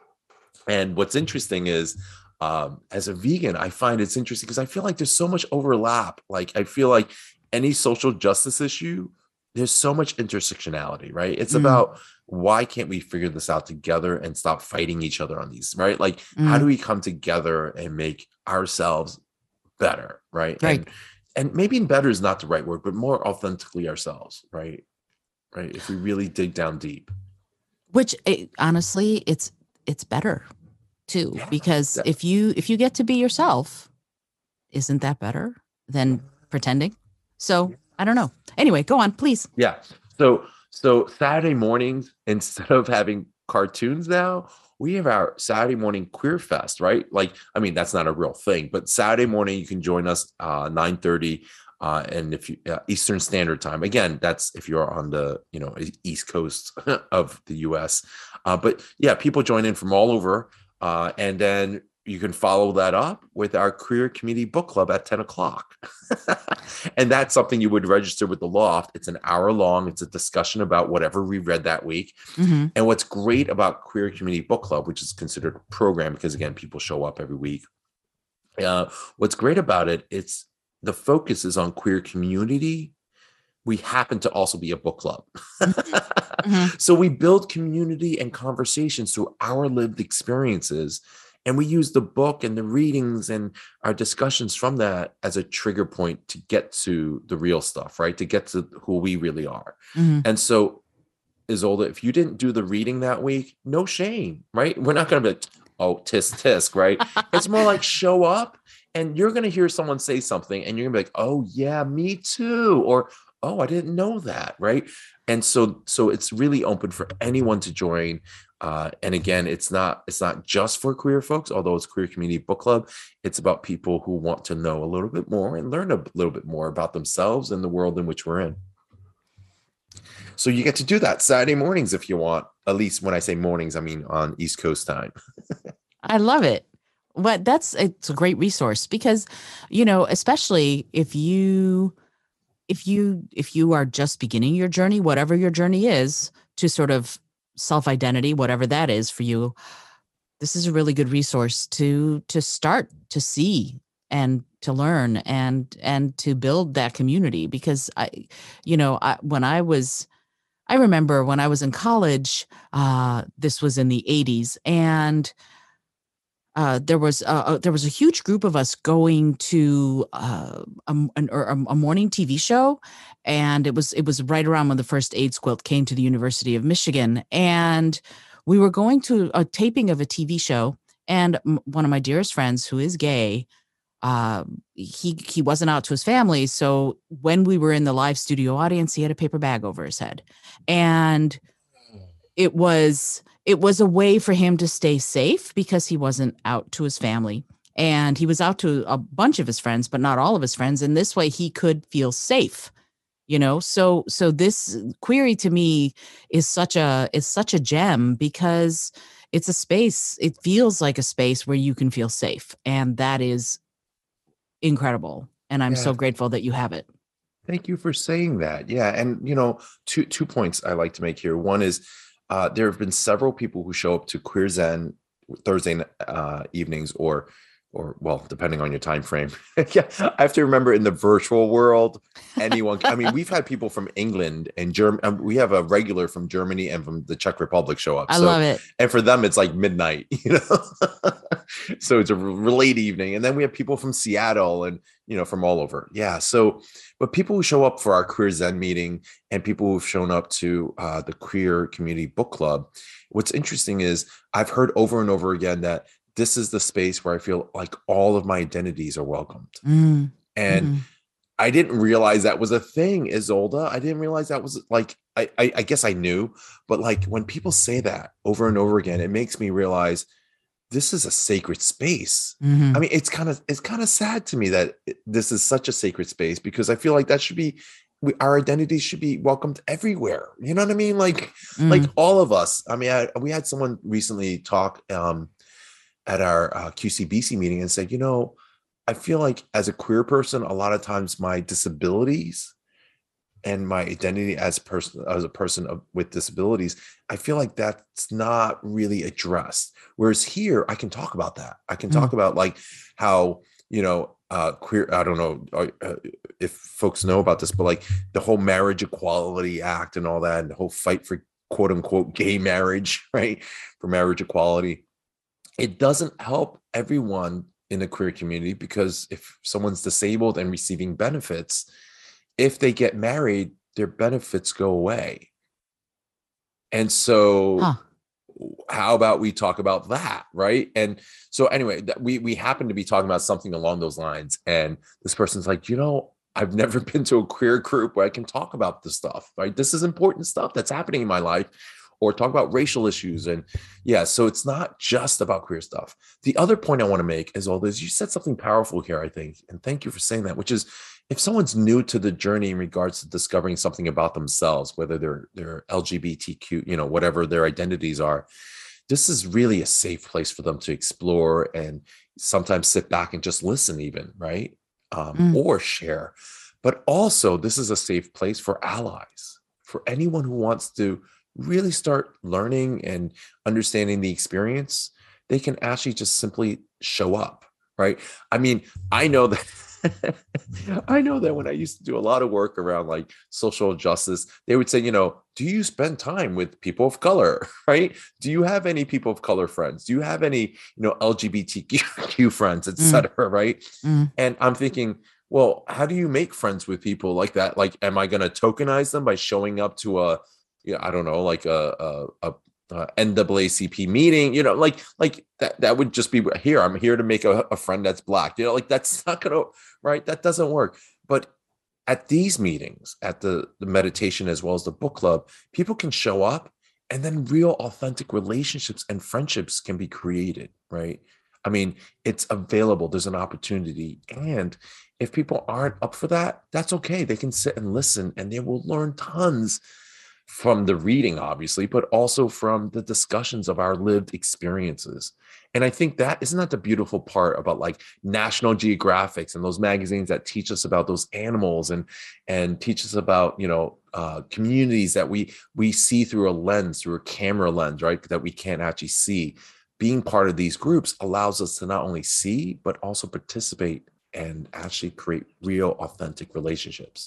And what's interesting is, um, as a vegan, I find it's interesting because I feel like there's so much overlap. Like, I feel like any social justice issue, there's so much intersectionality, right? It's
Mm,
about why can't we figure this out together and stop fighting each other on these, right? Like, how do
mm,
we come together and make ourselves better, right?
right.
And and maybe better is not the right word, but more authentically ourselves, right? Right. If we really dig down deep.
Which eh, honestly, it's it's better too
Yeah.
because
That,
if you if you get to be yourself, isn't that better than pretending? So, I don't know. Anyway, go on, please.
yeah. So so Saturday mornings, instead of having cartoons now, we have our Saturday morning queer fest, right? Like, I mean, that's not a real thing, but Saturday morning you can join us uh nine thirty uh and if you uh, Eastern Standard Time. Again, that's if you're on the, you know, East Coast of the U S. Uh but yeah, people join in from all over. Uh and then you can follow that up with our queer community book club at ten o'clock. And that's something you would register with the loft. It's an hour long. It's a discussion about whatever we read that week.
Hmm.
And what's great about queer community book club, which is considered a program because again, people show up every week. Uh, what's great about it, it's the focus is on queer community. We happen to also be a book club.
Hmm. Hmm.
So we build community and conversations through our lived experiences. And we use the book and the readings and our discussions from that as a trigger point to get to the real stuff, right? To get to who we really are.
Hmm.
And so, Isolde, if you didn't do the reading that week, no shame, right? We're not going to be like, oh, tisk tisk, right? It's more like show up and you're going to hear someone say something and you're going to be like, oh, yeah, me too. Or, oh, I didn't know that, right? And so, so it's really open for anyone to join. Uh, and again, it's not it's not just for queer folks, although it's queer community book club. It's about people who want to know a little bit more and learn a little bit more about themselves and the world in which we're in. So you get to do that Saturday mornings if you want. At least when I say mornings, I mean on East Coast time.
I love it. But that's it's a great resource because, you know, especially if you if you if you are just beginning your journey, whatever your journey is, to sort of self-identity, whatever that is for you, this is a really good resource to to start to see and to learn and and to build that community because I you know, I when I was I remember when I was in college, uh this was in the eighties and uh, there was uh, uh, there was a huge group of us going to uh, a, m- an, or a a morning T V show, and it was it was right around when the first AIDS quilt came to the University of Michigan, and we were going to a taping of a T V show, and m- one of my dearest friends who is gay, uh, he he wasn't out to his family, so when we were in the live studio audience, he had a paper bag over his head, and it was it was a way for him to stay safe because he wasn't out to his family and he was out to a bunch of his friends but not all of his friends and this way he could feel safe, you know. So so this query to me is such a is such a gem because it's a space, it feels like a space where you can feel safe, and that is incredible, and I'm
Yeah,
so grateful that you have it.
thank you for saying that. Yeah, and you know, two two points I like to make here. One is uh, there have been several people who show up to Queer Zen Thursday uh, evenings or or well, depending on your time frame. Yeah, I have to remember in the virtual world, anyone. I mean, we've had people from England and Germany. Um, we have a regular from Germany and from the Czech Republic show up.
I
So,
love it.
and for them, it's like midnight, you know. So it's a late evening, and then we have people from Seattle and you know from all over. Yeah. So, but people who show up for our Queer Zen meeting and people who've shown up to uh, the Queer Community Book Club, what's interesting is I've heard over and over again that this is the space where I feel like all of my identities are welcomed.
Mm.
And
Mm-hmm.
I didn't realize that was a thing, Isolde. I didn't realize that was like, I, I, I guess I knew, but like when people say that over and over again, it makes me realize this is a sacred space.
Mm-hmm.
I mean, it's kind of, it's kind of sad to me that this is such a sacred space because I feel like that should be, we, our identities should be welcomed everywhere. You know what I mean? Like, mm. like all of us. I mean, I, we had someone recently talk, um, at our uh, Q C B C meeting and said, you know, I feel like as a queer person, a lot of times my disabilities and my identity as person, as a person of, with disabilities, I feel like that's not really addressed. Whereas here, I can talk about that. I can talk mm. about like how, you know, uh, queer, I don't know uh, if folks know about this, but like the whole Marriage Equality Act and all that, and the whole fight for quote unquote gay marriage, right? For marriage equality. It doesn't help everyone in the queer community because if someone's disabled and receiving benefits, if they get married, their benefits go away. And so huh. how about we talk about that, right? And so anyway, we, we happen to be talking about something along those lines. And this person's like, you know, I've never been to a queer group where I can talk about this stuff, right? This is important stuff that's happening in my life. Or talk about racial issues. And yeah, so it's not just about queer stuff. The other point I want to make is all this, you said something powerful here, I think, and thank you for saying that, which is if someone's new to the journey in regards to discovering something about themselves, whether they're, they're L G B T Q, you know, whatever their identities are, this is really a safe place for them to explore and sometimes sit back and just listen even, right? Um, mm. Or share. But also, this is a safe place for allies, for anyone who wants to really start learning and understanding the experience. They can actually just simply show up, right? I mean, I know that I know that when I used to do a lot of work around like social justice, they would say, you know, do you spend time with people of color, right? Do you have any people of color friends? Do you have any, you know, L G B T Q friends, et cetera, mm. right? Mm. And I'm thinking, well, how do you make friends with people like that? Like, am I going to tokenize them by showing up to a, yeah, I don't know, like a, a, a N double A C P meeting, you know, like, like that, that would just be here. I'm here to make a, a friend that's Black, you know, like that's not going to, right. That doesn't work. But at these meetings, at the, the meditation, as well as the book club, people can show up and then real authentic relationships and friendships can be created. Right. I mean, it's available. There's an opportunity. And if people aren't up for that, that's okay. They can sit and listen and they will learn tons from the reading, obviously, but also from the discussions of our lived experiences. And I think that isn't that the beautiful part about like National Geographics and those magazines that teach us about those animals and and teach us about, you know, uh, communities that we we see through a lens, through a camera lens, right? That we can't actually see. Being part of these groups allows us to not only see, but also participate and actually create real, authentic relationships.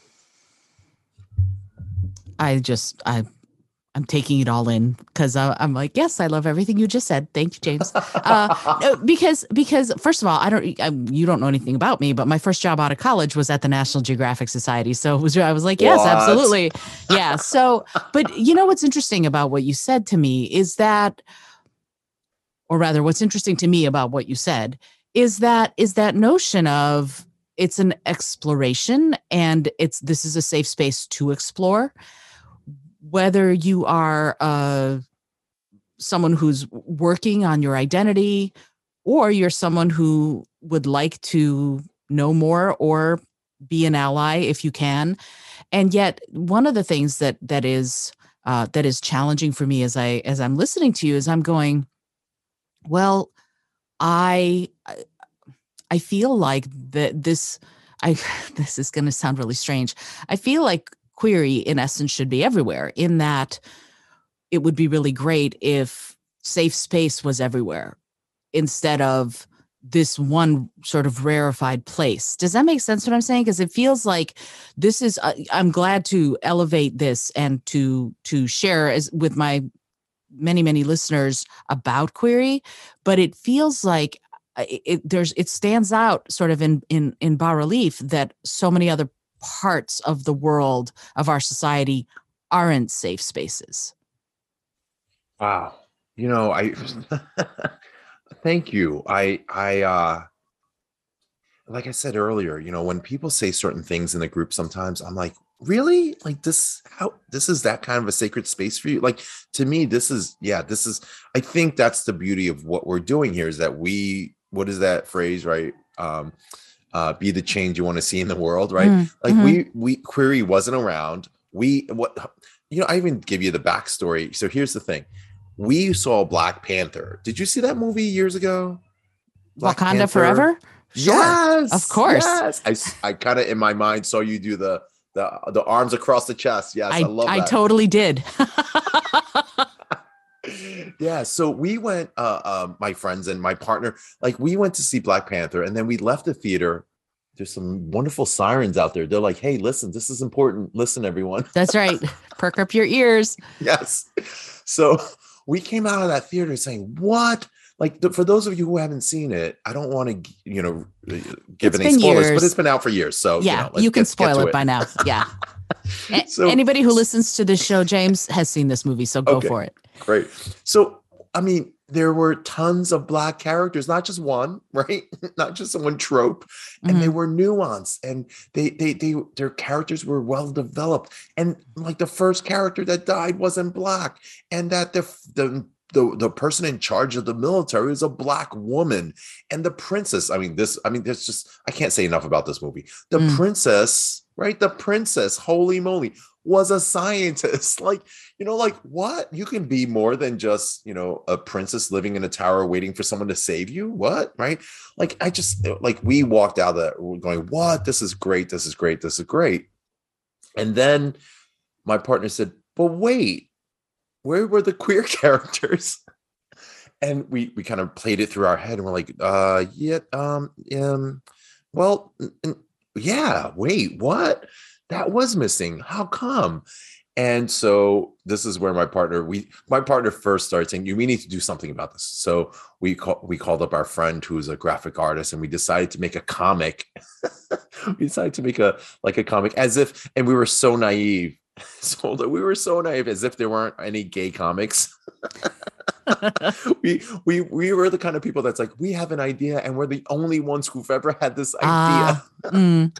I just, I, I'm taking it all in because I'm like, yes, I love everything you just said. Thank you, James. Uh, no, because, because first of all, I don't, I, you don't know anything about me, but my first job out of college was at the National Geographic Society. So it was, I was like, yes, what? Absolutely. Yeah. So, but you know, what's interesting about what you said to me is that, or rather what's interesting to me about what you said is that, is that notion of it's an exploration and it's, this is a safe space to explore. Whether you are uh, someone who's working on your identity or you're someone who would like to know more or be an ally if you can. And yet one of the things that that is uh, that is challenging for me as I as I'm listening to you is I'm going, well, I I feel like that this I this is going to sound really strange. I feel like query in essence should be everywhere, in that it would be really great if safe space was everywhere instead of this one sort of rarefied place. Does that make sense what I'm saying? Because it feels like this is, uh, I'm glad to elevate this and to, to share as with my many, many listeners about Query, but it feels like it, it there's, it stands out sort of in, in, in bas relief that so many other parts of the world of our society aren't safe spaces.
Wow. You know, I thank you. I I uh like I said earlier, you know, when people say certain things in the group, sometimes I'm like, really? Like this, how this is that kind of a sacred space for you? Like to me, this is, yeah, this is, I think that's the beauty of what we're doing here is that we, what is that phrase, right? Um, uh, be the change you want to see in the world, right?
Mm,
Like
mm-hmm.
we, we Query wasn't around. We, what, you know, I even give you the backstory. So here's the thing. We saw Black Panther. Did you see that movie years ago?
Black Wakanda Panther? Forever?
Sure, yes,
of course.
Yes. I, I kind of in my mind saw you do the the the arms across the chest. Yes, I, I love that.
I totally did.
Yeah, so we went, uh, uh, my friends and my partner, like we went to see Black Panther, and then we left the theater. There's some wonderful sirens out there. They're like, "Hey, listen, this is important. Listen, everyone."
That's right. Perk up your ears.
Yes. So we came out of that theater saying, "What?" Like the, for those of you who haven't seen it, I don't want to, you know, give
it's
any spoilers,
years.
But it's been out for years. So
yeah,
you, know,
you can
get,
spoil
get
it,
it
by now. Yeah.
So,
anybody who listens to this show, James, has seen this movie, so go
okay,
for it.
Great. So, I mean, there were tons of Black characters, not just one, right? Not just one trope, and mm-hmm. they were nuanced, and they, they, they, their characters were well developed, and like the first character that died wasn't Black, and that the the The, the person in charge of the military is a Black woman, and the princess. I mean, this, I mean, there's just, I can't say enough about this movie. The mm. princess, right? The princess, holy moly, was a scientist. Like, you know, like what? You can be more than just, you know, a princess living in a tower waiting for someone to save you. What? Right? Like, I just, like, we walked out of that going, what? This is great. This is great. This is great. And then my partner said, but wait, where were the queer characters? And we we kind of played it through our head, and we're like, uh, yeah, um, um, well, yeah, wait, what? That was missing. How come? And so this is where my partner, we my partner first started saying, "You, we need to do something about this." So we call, we called up our friend who's a graphic artist, and we decided to make a comic. We decided to make a like a comic as if, and we were so naive. So that we were so naive, as if there weren't any gay comics. we we we were the kind of people that's like, we have an idea, and we're the only ones who've ever had this idea. Uh, mm.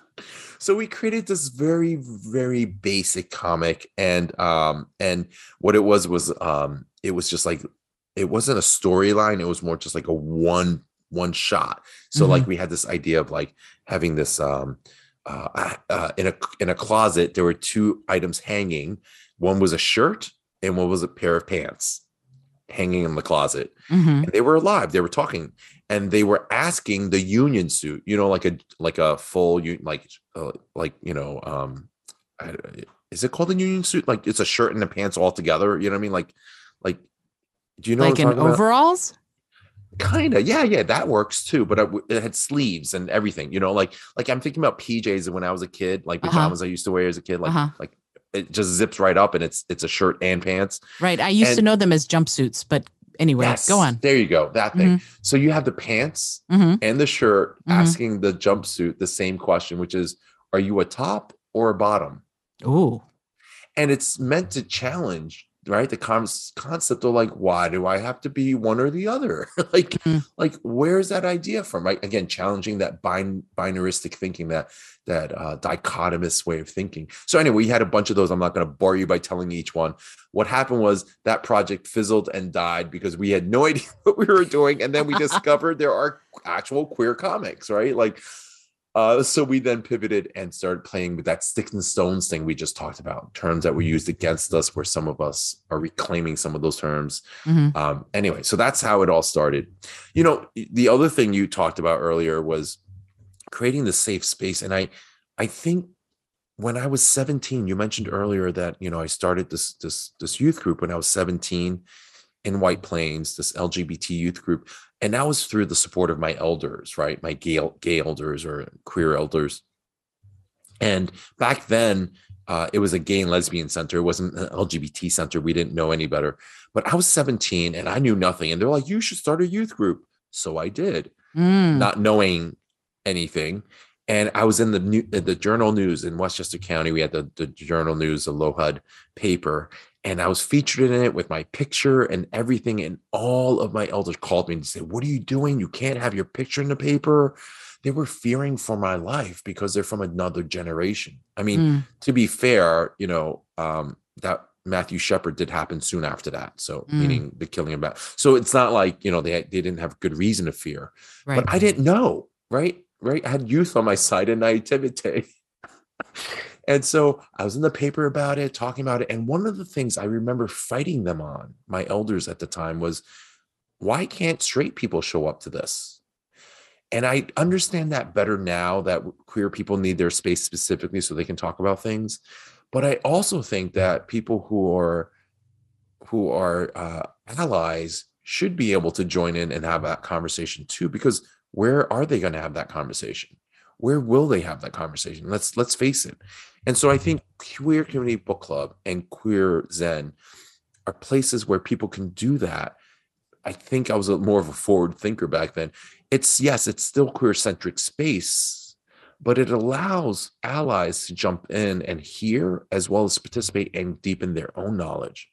So we created this very very basic comic, and um and what it was was um it was just like, it wasn't a storyline. It was more just like a one one shot. So mm-hmm. like we had this idea of like having this um. Uh, uh, in a in a closet, there were two items hanging. One was a shirt, and one was a pair of pants hanging in the closet. Mm-hmm. And they were alive. They were talking, and they were asking the union suit. You know, like a like a full like uh, like you know, um, I, is it called a union suit? Like it's a shirt and the pants all together. You know what I mean? Like like, do you know
like in overalls?
About? Kind of, yeah, yeah, that works too. But it, it had sleeves and everything, you know, like like I'm thinking about P Js when I was a kid, like pajamas uh-huh. I used to wear as a kid, like uh-huh. like it just zips right up, and it's it's a shirt and pants.
Right, I used and, to know them as jumpsuits, but anyway,
yes,
go on.
There you go, that thing. Mm-hmm. So you have the pants mm-hmm. and the shirt mm-hmm. asking the jumpsuit the same question, which is, are you a top or a bottom?
Ooh,
and it's meant to challenge. Right, the con- concept of like, why do I have to be one or the other? like, mm-hmm. like, where's that idea from? Right, again, challenging that bin- binaristic thinking, that that uh, dichotomous way of thinking. So anyway, we had a bunch of those. I'm not going to bore you by telling each one. What happened was that project fizzled and died because we had no idea what we were doing, and then we discovered there are actual queer comics, right? Like. Uh, so we then pivoted and started playing with that sticks and stones thing we just talked about, terms that were used against us, where some of us are reclaiming some of those terms. Mm-hmm. Um, anyway, so that's how it all started. You know, the other thing you talked about earlier was creating the safe space. And I, I think when I was seventeen, you mentioned earlier that, you know, I started this, this, this youth group when I was seventeen in White Plains, this L G B T youth group. And that was through the support of my elders, right? My gay, gay elders or queer elders. And back then, uh, it was a gay and lesbian center. It wasn't an L G B T center. We didn't know any better. But I was seventeen and I knew nothing. And they're like, you should start a youth group. So I did,
Mm.
not knowing anything. And I was in the new, the Journal News in Westchester County. We had the, the Journal News, the LOHUD paper. And I was featured in it with my picture and everything. And all of my elders called me and said, what are you doing? You can't have your picture in the paper. They were fearing for my life because they're from another generation. I mean,
Mm.
to be fair, you know, um, that Matthew Shepard did happen soon after that. So
Mm.
meaning the killing of Matt. So it's not like, you know, they, they didn't have good reason to fear,
Right.
but I didn't know. Right. Right. I had youth on my side and naivete. And so I was in the paper about it, talking about it. And one of the things I remember fighting them on, my elders at the time, was why can't straight people show up to this? And I understand that better now, that queer people need their space specifically so they can talk about things. But I also think that people who are who are uh, allies should be able to join in and have that conversation too, because where are they going to have that conversation? Where will they have that conversation? Let's let's face it. And so I think Queer Community Book Club and Queer Zen are places where people can do that. I think I was a, more of a forward thinker back then. It's, yes, it's still queer-centric space, but it allows allies to jump in and hear as well as participate and deepen their own knowledge.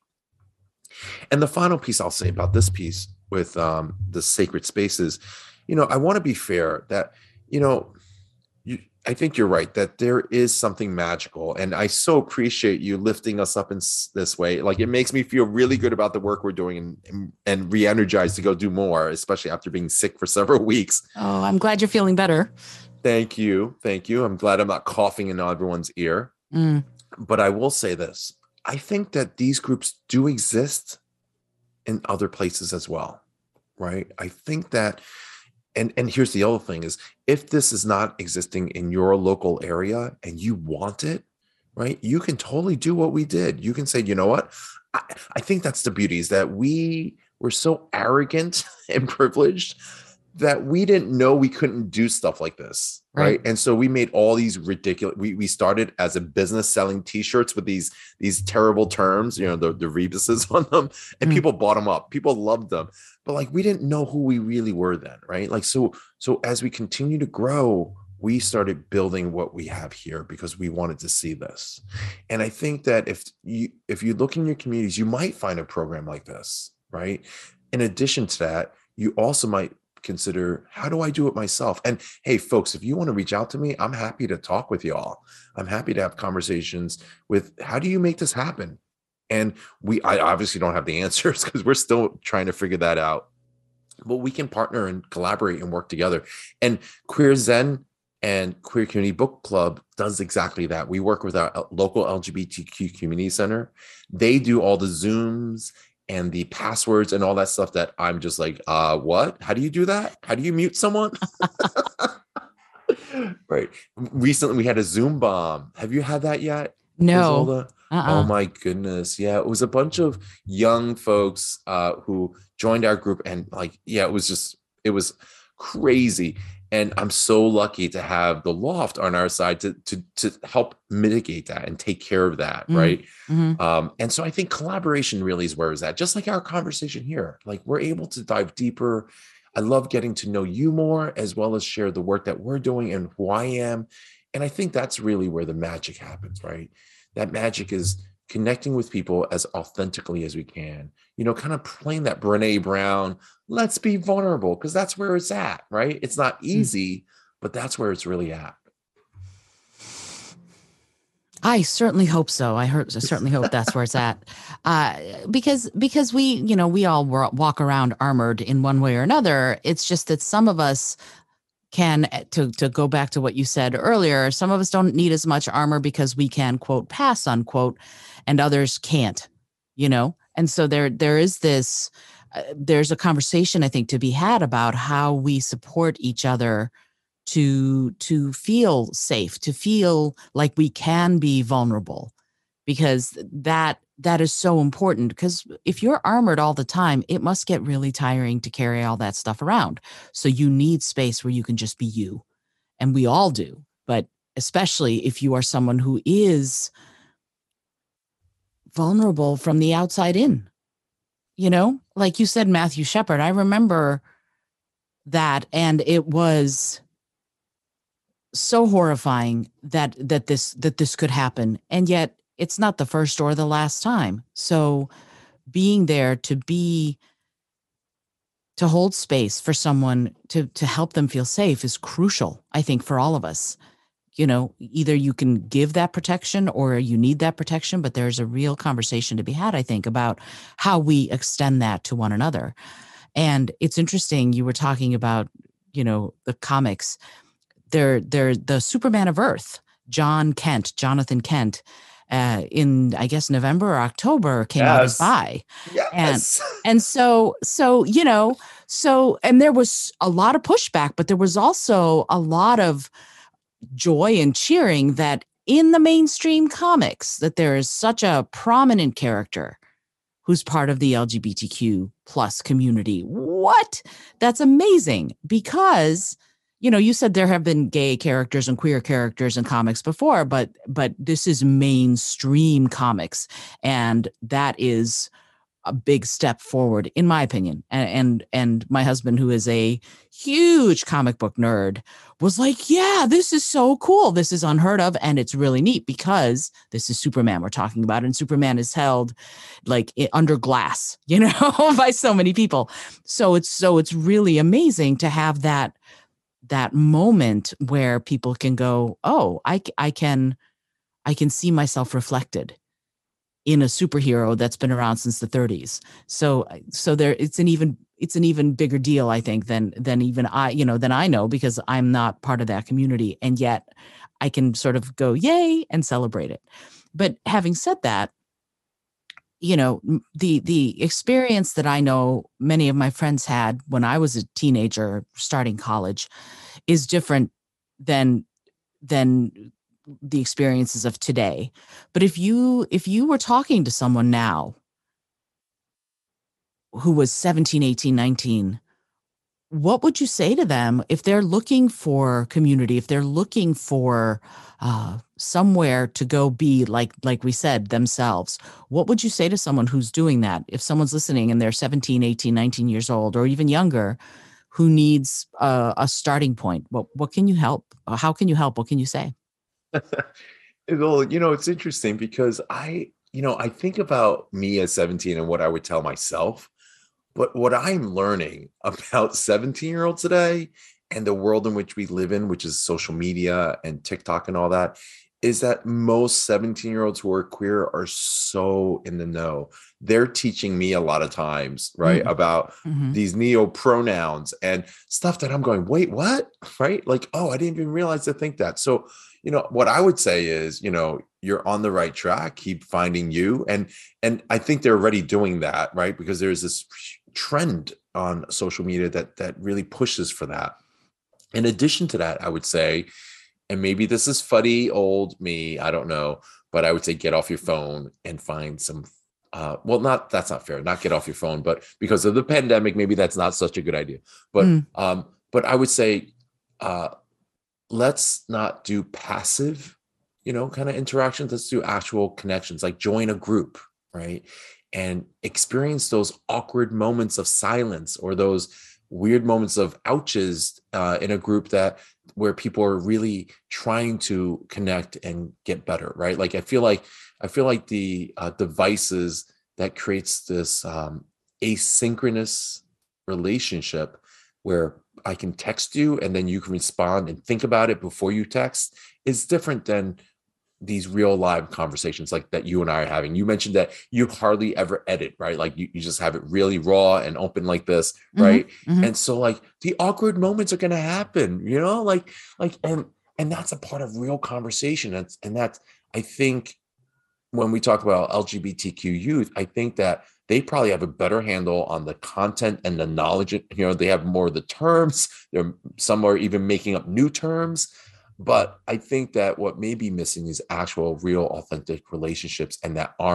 And the final piece I'll say about this piece with um, the sacred spaces, you know, I want to be fair that, you know, you, I think you're right that there is something magical. And I so appreciate you lifting us up in s- this way. Like, it makes me feel really good about the work we're doing and, and, and re-energized to go do more, especially after being sick for several weeks.
Oh, I'm glad you're feeling better.
Thank you. Thank you. I'm glad I'm not coughing in everyone's ear.
Mm.
But I will say this. I think that these groups do exist in other places as well, right? I think that, and, and here's the other thing is, if this is not existing in your local area and you want it, right, you can totally do what we did. You can say, you know what? I, I think that's the beauty, is that we were so arrogant and privileged that we didn't know we couldn't do stuff like this. Right.
Right.
And so we made all these ridiculous, we, we started as a business selling t-shirts with these, these terrible terms, you know, the, the rebuses on them, and
Mm.
people bought them up. People loved them, but like, we didn't know who we really were then. Right. Like, so, so as we continue to grow, we started building what we have here because we wanted to see this. And I think that if you, if you look in your communities, you might find a program like this, right? In addition to that, you also might consider, how do I do it myself? And hey, folks, if you want to reach out to me, I'm happy to talk with y'all. I'm happy to have conversations with, how do you make this happen? And we, I obviously don't have the answers because we're still trying to figure that out, but we can partner and collaborate and work together. And Queer Zen and Queer Community Book Club does exactly that. We work with our local L G B T Q community center. They do all the Zooms and the passwords and all that stuff that I'm just like, uh, what? How do you do that? How do you mute someone? Right. Recently, we had a Zoom bomb. Have you had that yet?
No.
Isolda?
Uh-uh.
Oh my goodness. Yeah. It was a bunch of young folks uh, who joined our group, and like, yeah, it was just, it was crazy. And I'm so lucky to have the Loft on our side to, to, to help mitigate that and take care of that.
Mm.
Right.
Mhm.
Um, and so I think collaboration really is where it's at, just like our conversation here. Like, we're able to dive deeper. I love getting to know you more, as well as share the work that we're doing and who I am. And I think that's really where the magic happens, right? That magic is connecting with people as authentically as we can, you know, kind of playing that Brene Brown, let's be vulnerable, because that's where it's at, right? It's not easy, but that's where it's really at.
I certainly hope so. I, heard, I certainly hope that's where it's at, uh, because because we, you know, we all wa- walk around armored in one way or another. It's just that some of us can, to to go back to what you said earlier, some of us don't need as much armor because we can, quote, pass, unquote, and others can't, you know. And so there there is this, uh, there's a conversation, I think, to be had about how we support each other to to feel safe, to feel like we can be vulnerable, because that that is so important, because if you're armored all the time, it must get really tiring to carry all that stuff around. So you need space where you can just be you. And we all do. But especially if you are someone who is vulnerable from the outside in, you know, like you said, Matthew Shepard, I remember that. And it was so horrifying that, that this, that this could happen. And yet it's not the first or the last time. So being there to be, to hold space for someone, to, to help them feel safe is crucial, I think, for all of us. You know, either you can give that protection or you need that protection, but there's a real conversation to be had, I think, about how we extend that to one another. And it's interesting, you were talking about, you know, the comics. They're, they're the Superman of Earth, John Kent, Jonathan Kent, uh, in, I guess, November or October came yes. out as bi.
Yes.
And, and so, so, you know, so, and there was a lot of pushback, but there was also a lot of joy and cheering that in the mainstream comics, that there is such a prominent character who's part of the L G B T Q plus community. What? That's amazing, because, you know, you said there have been gay characters and queer characters in comics before, but but this is mainstream comics, and that is a big step forward, in my opinion. And and, and my husband, who is a huge comic book nerd, was like, yeah, this is so cool. This is unheard of. And it's really neat because this is Superman we're talking about. And Superman is held like under glass, you know, by so many people. So it's so it's really amazing to have that that moment where people can go, oh, I, I can I can see myself reflected in a superhero that's been around since the thirties. So, so there, it's an even, it's an even bigger deal, I think, than, than even I, you know, than I know, because I'm not part of that community. And yet I can sort of go, yay, and celebrate it. But having said that, you know, the, the experience that I know many of my friends had when I was a teenager starting college is different than, than the experiences of today. But if you if you were talking to someone now who was seventeen, eighteen, nineteen, what would you say to them if they're looking for community, if they're looking for uh, somewhere to go be, like like we said, themselves? What would you say to someone who's doing that? If someone's listening and they're seventeen, eighteen, nineteen years old, or even younger, who needs a, a starting point, what what can you help? How can you help? What can you say?
Well, you know, it's interesting because I, you know, I think about me as seventeen and what I would tell myself, but what I'm learning about seventeen year olds today and the world in which we live in, which is social media and TikTok and all that, is that most seventeen year olds who are queer are so in the know. They're teaching me a lot of times, right, mm-hmm. about mm-hmm. these neo pronouns and stuff that I'm going, wait, what? Right? Like, oh, I didn't even realize to think that. So, you know, what I would say is, you know, you're on the right track, keep finding you. And, and I think they're already doing that, right? Because there's this trend on social media that, that really pushes for that. In addition to that, I would say, and maybe this is fuddy old me, I don't know, but I would say get off your phone and find some, uh, well, not, that's not fair, not get off your phone, but because of the pandemic, maybe that's not such a good idea. But, mm. um, but I would say, uh, let's not do passive, you know, kind of interactions. Let's do actual connections, like join a group, right? And experience those awkward moments of silence or those weird moments of ouches uh, in a group that where people are really trying to connect and get better, right? Like I feel like I feel like the uh, devices that creates this um, asynchronous relationship where I can text you and then you can respond and think about it before you text is different than these real live conversations like that you and I are having. You mentioned that you hardly ever edit, right? Like you, you just have it really raw and open like this, right? Mm-hmm, mm-hmm. And so like the awkward moments are going to happen, you know, like, like, and, and that's a part of real conversation. That's, and that's, I think when we talk about L G B T Q youth, I think that they probably have a better handle on the content and the knowledge. You know, they have more of the terms. They're some are even making up new terms. But I think that what may be missing is actual, real, authentic relationships and that armor,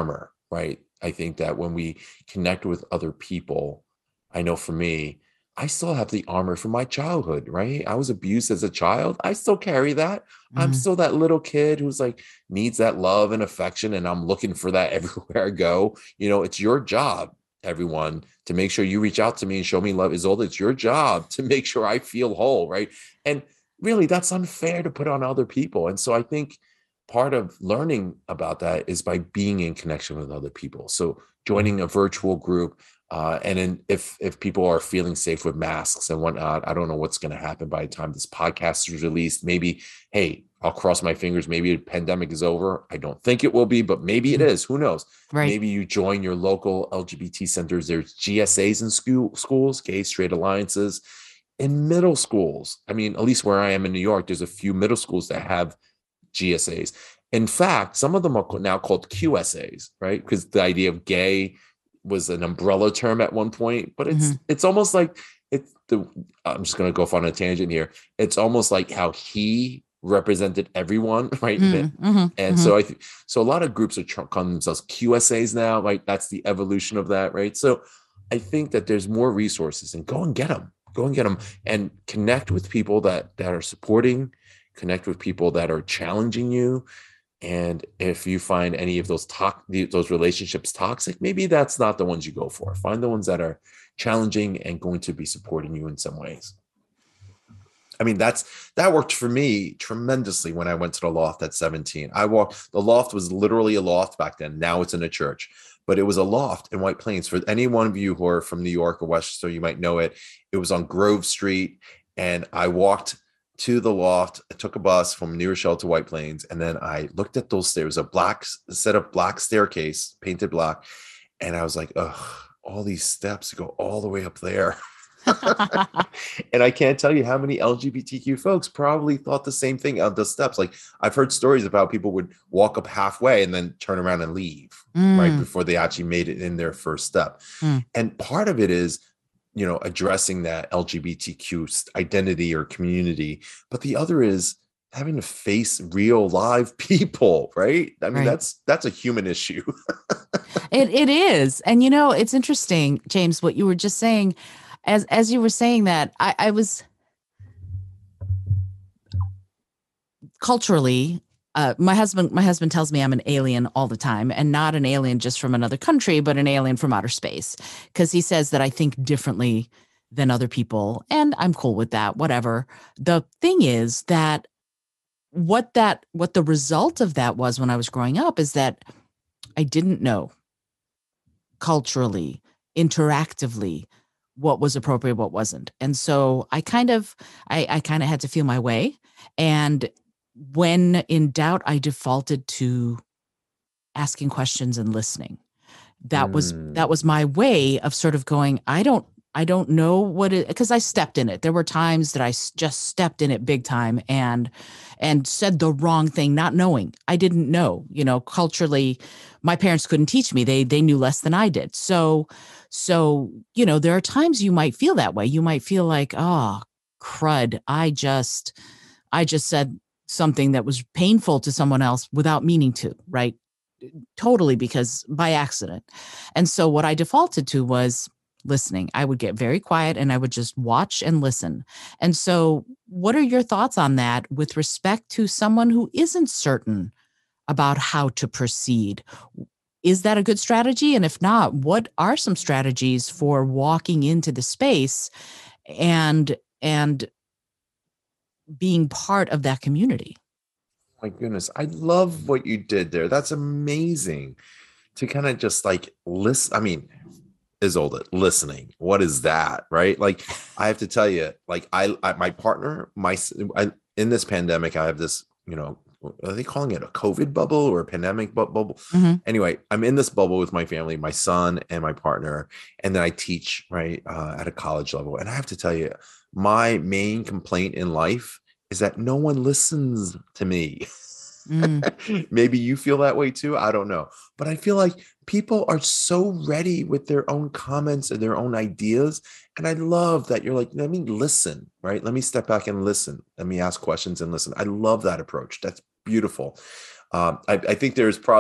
right? I think that when we connect with other people, I know for me, I still have the armor from my childhood, right? I was abused as a child. I still carry that. I'm
Mm,
still that little kid who's like needs that love and affection, and I'm looking for that everywhere I go. You know, it's your job, everyone, to make sure you reach out to me and show me love. Isolde, it's your job to make sure I feel whole, right? And really, that's unfair to put on other people. And so I think part of learning about that is by being in connection with other people. So joining a virtual group, uh, and then if if people are feeling safe with masks and whatnot, I don't know what's going to happen by the time this podcast is released. Maybe, hey, I'll cross my fingers. Maybe the pandemic is over. I don't think it will be, but maybe it
mm,
is. Who knows?
right.
Maybe you join your local L G B T centers. There's G S As in school, schools, gay straight alliances. In middle schools, I mean, at least where I am in New York, there's a few middle schools that have G S As. In fact, some of them are now called Q S As, right? Because the idea of gay was an umbrella term at one point, but it's
Hmm.
it's almost like it's the I'm just gonna go off on a tangent here. It's almost like how he represented everyone, right?
Mm, hmm.
And
Hmm.
so I think so a lot of groups are calling themselves Q S As now, right? That's the evolution of that, right? So I think that there's more resources and go and get them. Go and get them and connect with people that that are supporting, connect with people that are challenging you. And if you find any of those talk those relationships toxic, maybe that's not the ones you go for. Find the ones that are challenging and going to be supporting you in some ways. I mean, that's that worked for me tremendously when I went to the loft at seventeen. I walked, the loft was literally a loft back then. Now it's in a church, but it was a loft in White Plains. For any one of you who are from New York or Westchester, you might know it. It was on Grove Street. And I walked to the loft. I took a bus from New Rochelle to White Plains. And then I looked at those stairs, a black a set of black staircase, painted black. And I was like, ugh, all these steps go all the way up there. And I can't tell you how many L G B T Q folks probably thought the same thing on the steps. Like I've heard stories about people would walk up halfway and then turn around and leave right
Mm,
before they actually made it in their first step.
mm.
And part of it is, you know, addressing that L G B T Q identity or community, but the other is having to face real live people, right? I mean,
Right.
that's that's a human issue.
It it is. And you know, it's interesting, James, what you were just saying. As as you were saying that, I, I was culturally, uh, my husband, my husband tells me I'm an alien all the time, and not an alien just from another country, but an alien from outer space. Because he says that I think differently than other people, and I'm cool with that, whatever. The thing is that what that what the result of that was when I was growing up is that I didn't know culturally, interactively, what was appropriate, what wasn't. And so I kind of I, I kind of had to feel my way. And when in doubt, I defaulted to asking questions and listening. That was that
Mm.
was my way of sort of going, I don't I don't know what it, because I stepped in it. There were times that I s- just stepped in it big time and and said the wrong thing, not knowing. I didn't know, you know, culturally, my parents couldn't teach me. They they knew less than I did. So so, you know, there are times you might feel that way. You might feel like, oh, crud, I just I just said something that was painful to someone else without meaning to, right? Totally, because by accident. And so what I defaulted to was listening. I would get very quiet and I would just watch and listen. And so, what are your thoughts on that with respect to someone who isn't certain about how to proceed? Is that a good strategy? And if not, what are some strategies for walking into the space and and being part of that community?
My goodness, I love what you did there. That's amazing to kind of just like listen. I mean, Isolde, listening. What is that, right? Like, I have to tell you, like, I, I my partner, my I, in this pandemic, I have this, you know, are they calling it a COVID bubble or a pandemic bu- bubble?
Mhm.
Anyway, I'm in this bubble with my family, my son and my partner, and then I teach right uh, at a college level. And I have to tell you, my main complaint in life is that no one listens to me.
Mm,
Maybe you feel that way too. I don't know. But I feel like people are so ready with their own comments and their own ideas. And I love that you're like, let me listen, right? Let me step back and listen. Let me ask questions and listen. I love that approach. That's beautiful. Um, I, I think there's probably like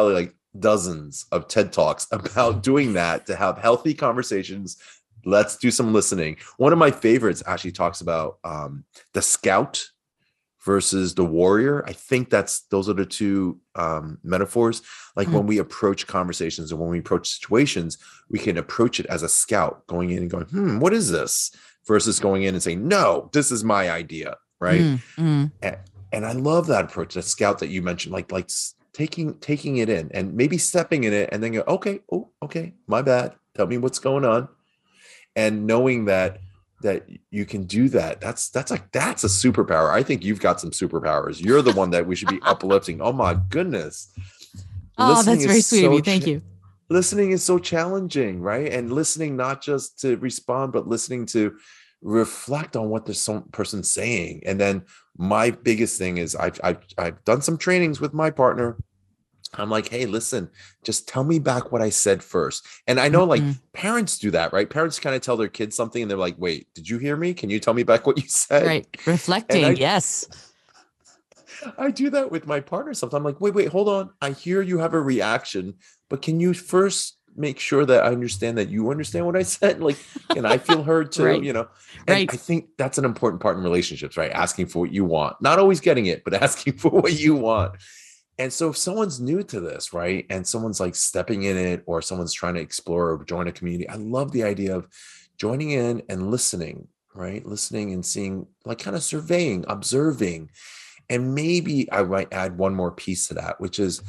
dozens of TED Talks about doing that to have healthy conversations. Let's do some listening. One of my favorites actually talks about um, the scout versus the warrior. I think that's those are the two um, metaphors. Like
Mm.
when we approach conversations and when we approach situations, we can approach it as a scout going in and going, hmm, what is this? Versus going in and saying, no, this is my idea, right?
Mm. Mm.
And, and I love that approach, that scout that you mentioned, like like taking taking it in and maybe stepping in it and then go, okay, oh, okay, my bad. Tell me what's going on. And knowing that that you can do that, that's that's like that's a superpower. I think you've got some superpowers. You're the one that we should be uplifting. Oh my goodness.
Oh,
Listening
that's very
is
sweet of
so
you. Thank
ch-
you.
listening is so challenging, right? And listening not just to respond, but listening to reflect on what the some person's saying. And then my biggest thing is I've I've I've done some trainings with my partner. I'm like, hey, listen, just tell me back what I said first. And I know like
Mm.
parents do that, right? Parents kind of tell their kids something and they're like, wait, did you hear me? Can you tell me back what you said?
Right.
And
Reflecting.
I
Yes.
I do that with my partner sometimes. I'm like, wait, wait, hold on. I hear you have a reaction, but can you first make sure that I understand that you understand what I said? Like, can I feel heard too?
Right.
You know, and
Right.
I think that's an important part in relationships, right? Asking for what you want, not always getting it, but asking for what you want. And so if someone's new to this, right, and someone's like stepping in it, or someone's trying to explore or join a community, I love the idea of joining in and listening, right? Listening and seeing, like kind of surveying, observing. And maybe I might add one more piece to that, which is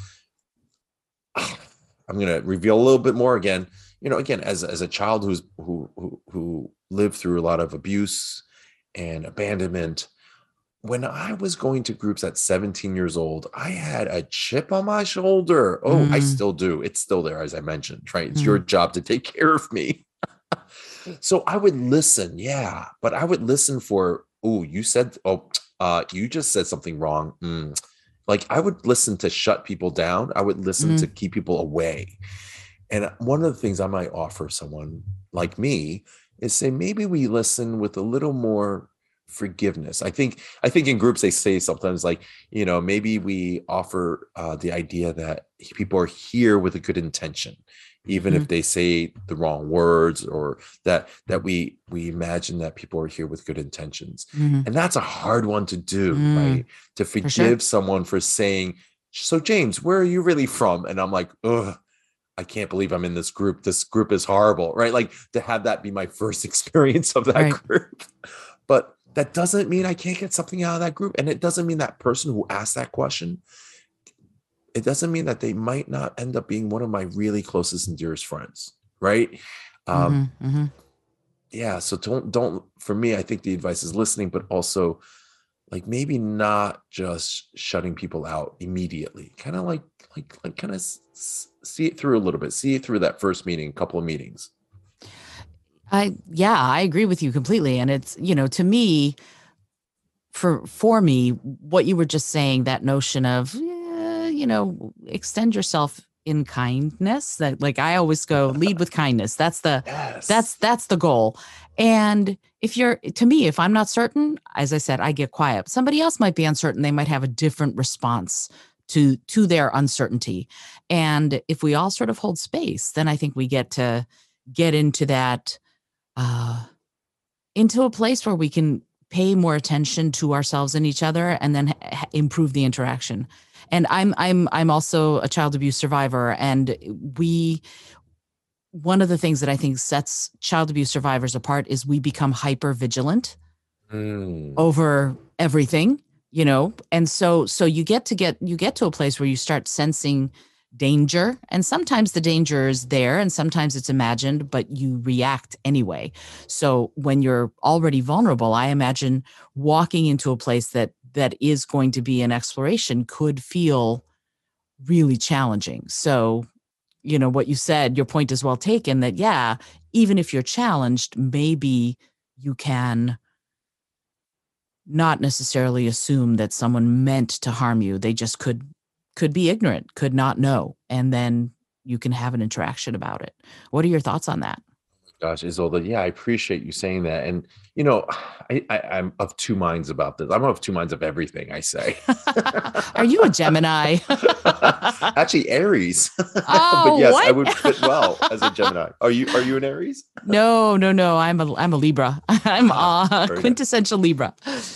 I'm going to reveal a little bit more again. You know, again, as, as a child who's who, who who lived through a lot of abuse and abandonment, when I was going to groups at seventeen years old, I had a chip on my shoulder. Oh, I
Mm.
still do. It's still there, as I mentioned, right? It's your
Mm.
job to take care of me. So I would listen, yeah, but I would listen for, oh, you said, oh, uh, you just said something wrong. Mm. Like I would listen to shut people down. I would listen to
Mm.
keep people away. And one of the things I might offer someone like me is say, maybe we listen with a little more forgiveness. I think, I think in groups, they say sometimes like, you know, maybe we offer uh, the idea that people are here with a good intention, even
Mm.
if they say the wrong words, or that, that we, we imagine that people are here with good intentions.
Mm.
And that's a hard one to do,
Mm.
right? To
For sure.
forgive someone for saying, so James, where are you really from? And I'm like, ugh, I can't believe I'm in this group. This group is horrible, right? Like to have that be my first experience of that
Right.
group. But that doesn't mean I can't get something out of that group. And it doesn't mean that person who asked that question, it doesn't mean that they might not end up being one of my really closest and dearest friends, right? Um,
Mm-hmm. Mm-hmm.
yeah. So don't, don't, for me, I think the advice is listening, but also like maybe not just shutting people out immediately, kind of like, like, like kind of s- see it through a little bit, see it through that first meeting, couple of meetings.
I yeah, I agree with you completely. And it's, you know, to me, for for me, what you were just saying, that notion of, yeah, you know, extend yourself in kindness. That like I always go lead with kindness. That's the
Yes.
that's that's the goal. And if you're to me, if I'm not certain, as I said, I get quiet. Somebody else might be uncertain. They might have a different response to to their uncertainty. And if we all sort of hold space, then I think we get to get into that uh into a place where we can pay more attention to ourselves and each other, and then h- improve the interaction. And i'm i'm i'm also a child abuse survivor, and we one of the things that I think sets child abuse survivors apart is we become hyper vigilant
Mm.
over everything, you know. And so so you get to get you get to a place where you start sensing danger, and sometimes the danger is there and sometimes it's imagined, but you react anyway. So when you're already vulnerable, I imagine walking into a place that that is going to be an exploration could feel really challenging. So, you know, what you said, your point is well taken, that yeah, even if you're challenged, maybe you can not necessarily assume that someone meant to harm you. They just could could be ignorant, could not know, and then you can have an interaction about it. What are your thoughts on that?
Gosh, Isolda, yeah, I appreciate you saying that. And you know, I, I I'm of two minds about this. I'm of two minds of everything I say.
Are you a Gemini?
Actually, Aries. But
Oh,
yes, I
what?
would fit well as a Gemini. Are you are you an Aries?
No, no, no. I'm a I'm a Libra. I'm
Ah,
a
very nice.
quintessential Libra.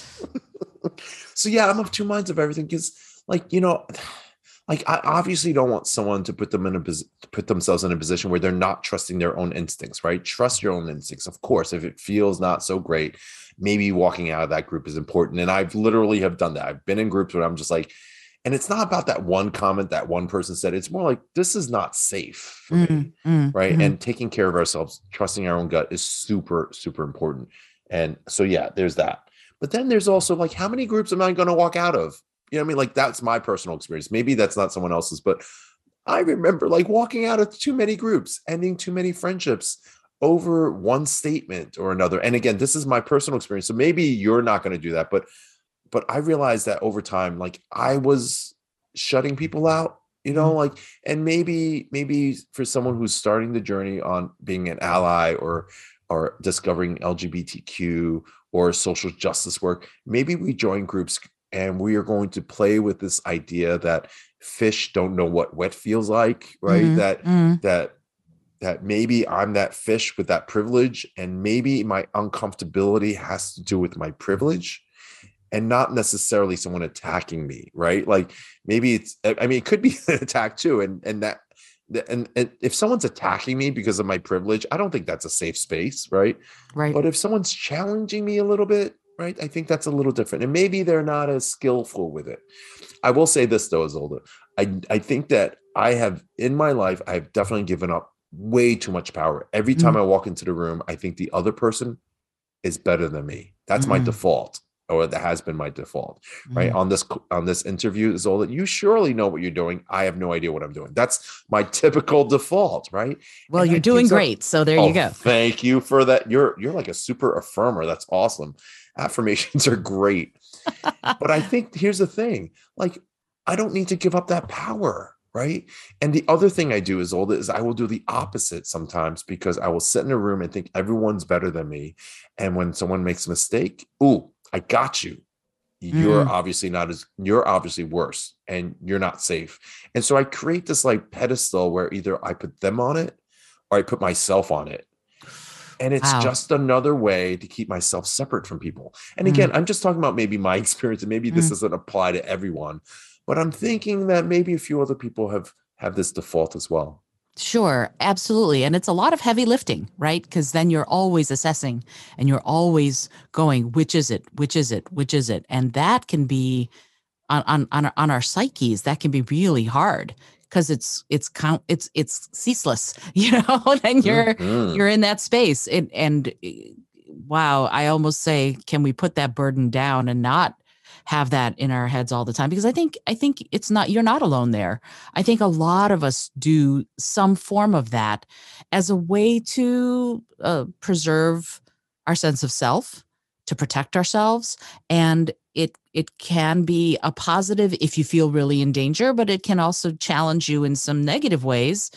So yeah, I'm of two minds of everything because, like, you know, like I obviously don't want someone to put them in a pos- put themselves in a position where they're not trusting their own instincts, right? Trust your own instincts. Of course, if it feels not so great, maybe walking out of that group is important. And I've literally have done that. I've been in groups where I'm just like, and it's not about that one comment that one person said. It's more like this is not safe for me,
Mm, mm,
right?
mm,
And taking care of ourselves, trusting our own gut is super, super important. And so yeah, there's that. But then there's also like, how many groups am I going to walk out of? You know what I mean? Like that's my personal experience. Maybe that's not someone else's, but I remember like walking out of too many groups, ending too many friendships over one statement or another. And again, this is my personal experience. So maybe you're not going to do that, but but I realized that over time, like I was shutting people out, you know,
mm,
like, and maybe, maybe for someone who's starting the journey on being an ally or, or discovering L G B T Q or social justice work, maybe we join groups and we are going to play with this idea that fish don't know what wet feels like, right?
mm,
That,
mm.
that, that maybe I'm that fish with that privilege, and maybe my uncomfortability has to do with my privilege and not necessarily someone attacking me, right? Like maybe it's, I mean, it could be an attack too. And, and that, and, and if someone's attacking me because of my privilege, I don't think that's a safe space, right?
Right.
But if someone's challenging me a little bit, right, I think that's a little different. And maybe they're not as skillful with it. I will say this though, Isolde, I, I think that I have in my life, I've definitely given up way too much power. Every time
Mm,
I walk into the room, I think the other person is better than me. That's my
mm,
default, or that has been my default, right?
mm.
On this on this interview is all that you surely know what you're doing. I have no idea what I'm doing. That's my typical default, right?
Well,
And
you're
that
doing
gives up.
great. So there you
Oh,
go.
thank you for that. You're you're like a super affirmer. That's awesome. Affirmations are great. But I think here's the thing, like I don't need to give up that power, right? And the other thing I do is all is I will do the opposite sometimes because I will sit in a room and think everyone's better than me. And when someone makes a mistake, ooh, I got you. You're
Mm,
obviously not as you're obviously worse and you're not safe. And so I create this like pedestal where either I put them on it or I put myself on it. And it's
wow.
just another way to keep myself separate from people. And
Mm,
again, I'm just talking about maybe my experience, and maybe this
mm.
doesn't apply to everyone, but I'm thinking that maybe a few other people have have this default as well.
Sure, absolutely. And it's a lot of heavy lifting, right? Because then you're always assessing and you're always going, which is it? Which is it? Which is it? And that can be on on on our, on our psyches, that can be really hard because it's it's count it's it's ceaseless, you know. Then you're
Mhm.
you're in that space. And and eh, wow, I almost say, can we put that burden down and not have that in our heads all the time? Because I think I think it's not, you're not alone there. I think a lot of us do some form of that as a way to uh, preserve our sense of self, to protect ourselves. And it it can be a positive if you feel really in danger, but it can also challenge you in some negative ways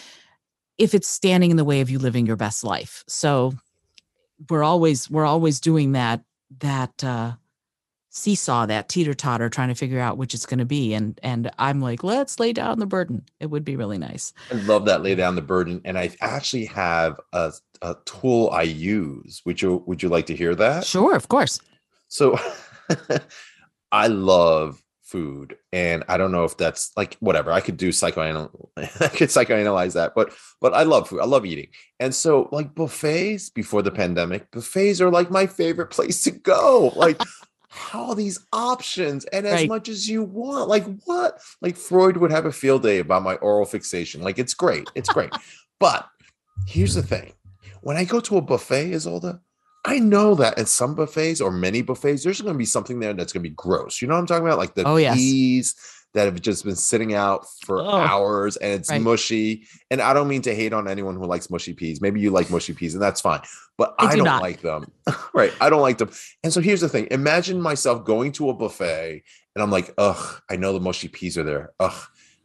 if it's standing in the way of you living your best life. So we're always we're always doing that that uh seesaw, that teeter totter, trying to figure out which it's going to be. And and I'm like, let's lay down the burden. It would be really nice.
I love that lay down the burden. And I actually have a, a tool I use. Would you would you like to hear that?
Sure, of course.
So I love food, and I don't know if that's like whatever. I could do psychoanal I could psychoanalyze that, but but I love food. I love eating. And so like buffets before the pandemic, buffets are like my favorite place to go. Like all these options and as
Right.
much as you want. Like what? Like Freud would have a field day about my oral fixation. Like it's great. It's great. But here's the thing. When I go to a buffet, Isolde, I know that at some buffets or many buffets, there's going to be something there that's going to be gross. You know what I'm talking about? Like the
Oh, yes.
peas that have just been sitting out for
Oh,
hours and it's
right.
mushy. And I don't mean to hate on anyone who likes mushy peas. Maybe you like mushy peas and that's fine. But
I
I
do
don't
not.
like them. Right. I don't like them. And so here's the thing. Imagine myself going to a buffet and I'm like, ugh, I know the mushy peas are there. Ugh.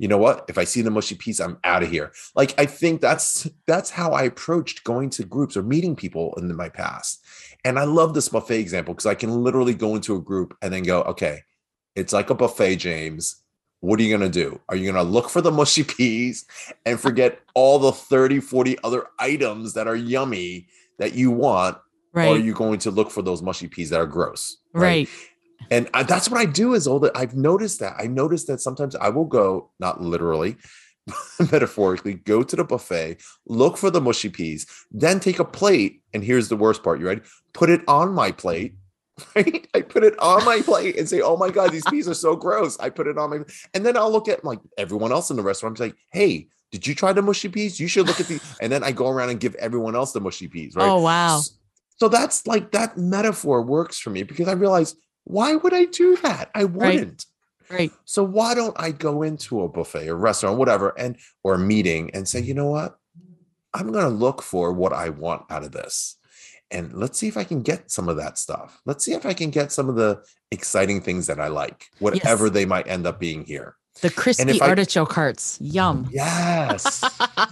You know what? If I see the mushy piece, I'm out of here. Like, I think that's that's how I approached going to groups or meeting people in my past. And I love this buffet example because I can literally go into a group and then go, okay, it's like a buffet, James. What are you going to do? Are you going to look for the mushy peas and forget all the thirty, forty other items that are yummy that you want? Right. Or are you going to look for those mushy peas that are gross?
Right. right.
And I, that's what I do is all that I've noticed that I noticed that sometimes I will go, not literally, metaphorically, go to the buffet, look for the mushy peas, then take a plate. And here's the worst part. You ready? Put it on my plate. Right? I put it on my plate and say, oh my God, these peas are so gross. I put it on my, and then I'll look at like everyone else in the restaurant. I'm like, hey, did you try the mushy peas? You should look at these. And then I go around and give everyone else the mushy peas. Right?
Oh, wow.
So, so that's like, that metaphor works for me because I realize, why would I do that? I wouldn't.
Right. right.
So why don't I go into a buffet or restaurant, whatever, and or a meeting and say, you know what? I'm going to look for what I want out of this. And let's see if I can get some of that stuff. Let's see if I can get some of the exciting things that I like, whatever yes. they might end up being here.
The crispy artichoke hearts. Yum.
Yes.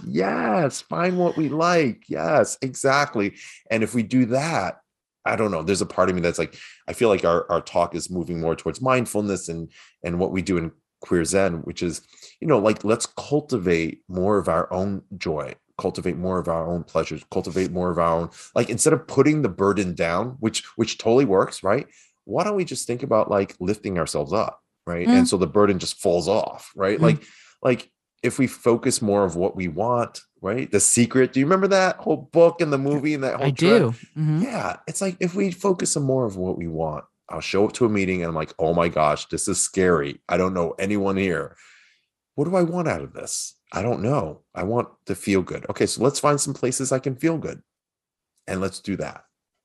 yes. Find what we like. Yes, exactly. And if we do that, I don't know. There's a part of me that's like, I feel like our, our talk is moving more towards mindfulness and, and what we do in Queer Zen, which is, you know, like, let's cultivate more of our own joy, cultivate more of our own pleasures, cultivate more of our own, like, instead of putting the burden down, which, which totally works, right? Why don't we just think about like lifting ourselves up, right? Mm. And so the burden just falls off, right? Mm. Like, like if we focus more of what we want, right? The Secret. Do you remember that whole book and the movie and that whole
I do. Mm-hmm.
Yeah. It's like, if we focus on more of what we want, I'll show up to a meeting and I'm like, oh my gosh, this is scary. I don't know anyone here. What do I want out of this? I don't know. I want to feel good. Okay. So let's find some places I can feel good and let's do that.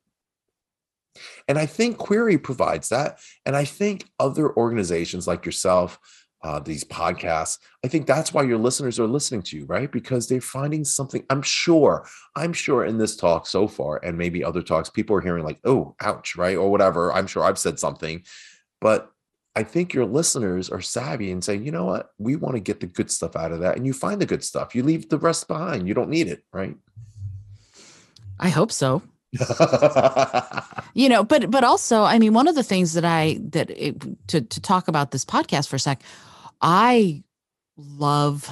And I think Queery provides that. And I think other organizations like yourself, Uh, these podcasts, I think that's why your listeners are listening to you, right? Because they're finding something. I'm sure, I'm sure in this talk so far, and maybe other talks, people are hearing like, oh, ouch, right? Or whatever. I'm sure I've said something, but I think your listeners are savvy and saying, you know what? We want to get the good stuff out of that. And you find the good stuff. You leave the rest behind. You don't need it, right?
I hope so. you know, but, but also, I mean, one of the things that I, that it, to, to talk about this podcast for a sec, I love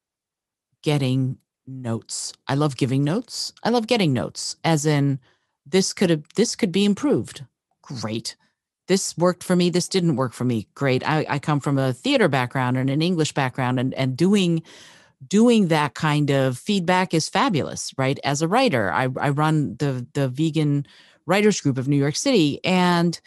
getting notes. I love giving notes. I love getting notes, as in this could have, this could be improved. Great. This worked for me. This didn't work for me. Great. I, I come from a theater background and an English background, and, and doing, doing that kind of feedback is fabulous, right? As a writer, I, I run the, the vegan writers group of New York City, and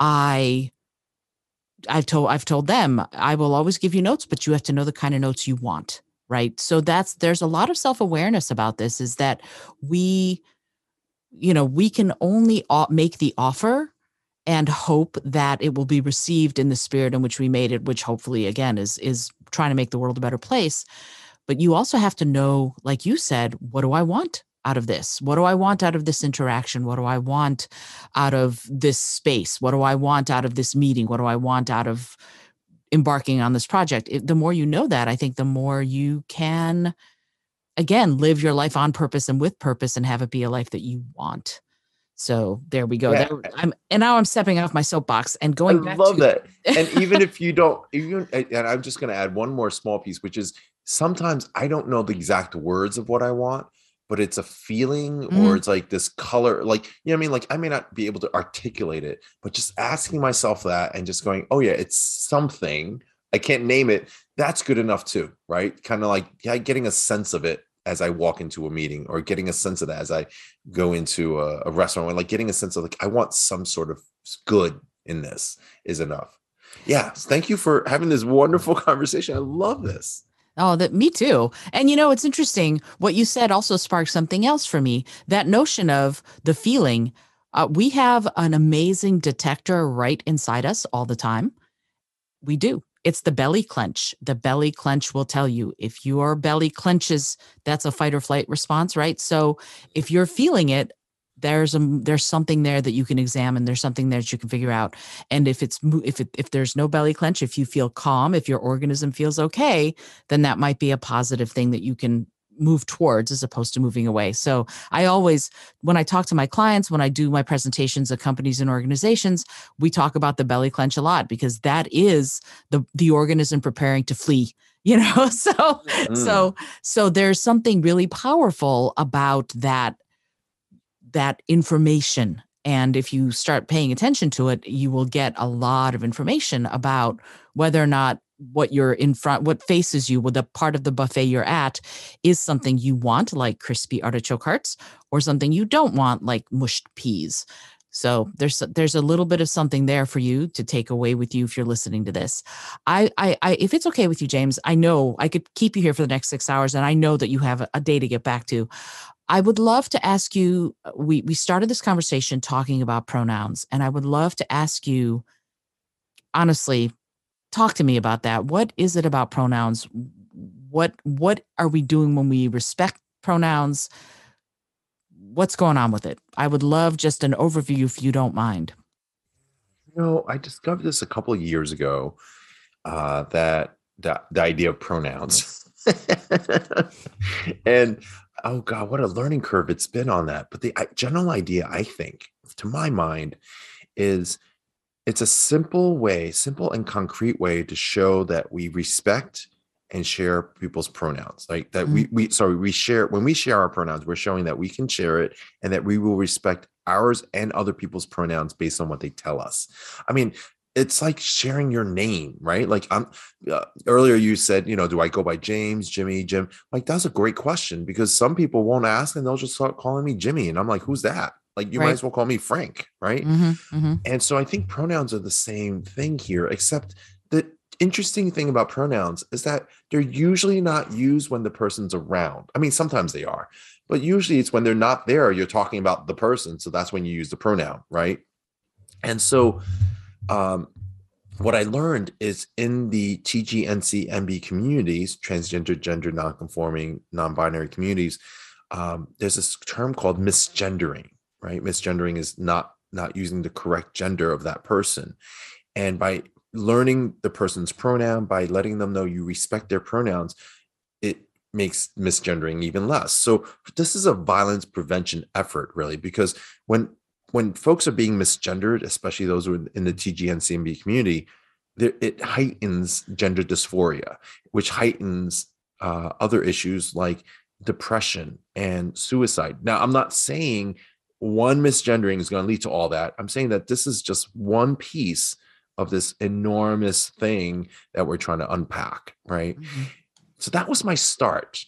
I, I've told, I've told them, I will always give you notes, but you have to know the kind of notes you want, right? So that's, there's a lot of self-awareness about this, is that we, you know, we can only make the offer and hope that it will be received in the spirit in which we made it, which hopefully, again, is, is trying to make the world a better place. But you also have to know, like you said, what do I want out of this? What do I want out of this interaction? What do I want out of this space? What do I want out of this meeting? What do I want out of embarking on this project? It, the more you know that, I think the more you can, again, live your life on purpose and with purpose and have it be a life that you want. So there we go. Yeah. There, I'm, and now I'm stepping off my soapbox and going
I
back
love
to-
that. And even if you don't, even, and I'm just going to add one more small piece, which is sometimes I don't know the exact words of what I want, but it's a feeling, mm. or it's like this color, like, you know what I mean? Like, I may not be able to articulate it, but just asking myself that and just going, oh yeah, it's something, I can't name it. That's good enough too, right? Kind of like, yeah, getting a sense of it as I walk into a meeting, or getting a sense of that as I go into a, a restaurant, like getting a sense of like, I want some sort of good in this is enough. Yeah. Thank you for having this wonderful conversation. I love this.
Oh, that me too. And you know, it's interesting. What you said also sparked something else for me. That notion of the feeling. Uh, we have an amazing detector right inside us all the time. We do. It's the belly clench. The belly clench will tell you if your belly clenches, that's a fight or flight response, right? So if you're feeling it, there's a there's something there that you can examine. There's something there that you can figure out. And if it's if it if there's no belly clench, if you feel calm, if your organism feels okay, then that might be a positive thing that you can move towards as opposed to moving away. So I always, when I talk to my clients, when I do my presentations at companies and organizations, we talk about the belly clench a lot, because that is the the organism preparing to flee. You know, so
Mm.
so so there's something really powerful about that that information. And if you start paying attention to it, you will get a lot of information about whether or not what you're in front, what faces you, with the part of the buffet you're at, is something you want, like crispy artichoke hearts, or something you don't want, like mushed peas. So there's there's a little bit of something there for you to take away with you if you're listening to this. I, I, I if it's okay with you, James, I know I could keep you here for the next six hours, and I know that you have a, a day to get back to. I would love to ask you, we, we started this conversation talking about pronouns, and I would love to ask you, honestly, talk to me about that. What is it about pronouns? What, what are we doing when we respect pronouns? What's going on with it? I would love just an overview if you don't mind.
You know, I discovered this a couple of years ago, uh, that, that the idea of pronouns. And oh God, what a learning curve it's been on that. But the I- general idea, I think, to my mind, is it's a simple way, simple and concrete way to show that we respect and share people's pronouns. Like that we, we, sorry, we share, when we share our pronouns, we're showing that we can share it and that we will respect ours and other people's pronouns based on what they tell us. I mean, it's like sharing your name, right? Like I'm uh, earlier you said, you know, do I go by James, Jimmy, Jim? Like that's a great question, because some people won't ask and they'll just start calling me Jimmy. And I'm like, who's that? Like, you
Right.
might as well call me Frank, right?
Mm-hmm, mm-hmm.
And so I think pronouns are the same thing here, except the interesting thing about pronouns is that they're usually not used when the person's around. I mean, sometimes they are, but usually it's when they're not there, you're talking about the person. So that's when you use the pronoun, right? And so um, what I learned is in the T G N C M B communities, transgender, gender nonconforming, non-binary communities, um, there's this term called misgendering, right? Misgendering is not not using the correct gender of that person. And by learning the person's pronoun, by letting them know you respect their pronouns, it makes misgendering even less. So this is a violence prevention effort, really, because when when folks are being misgendered, especially those who are in the T G N C M B community, it heightens gender dysphoria, which heightens uh, other issues like depression and suicide. Now, I'm not saying one misgendering is going to lead to all that. I'm saying that this is just one piece of this enormous thing that we're trying to unpack, right? Mm-hmm. So that was my start.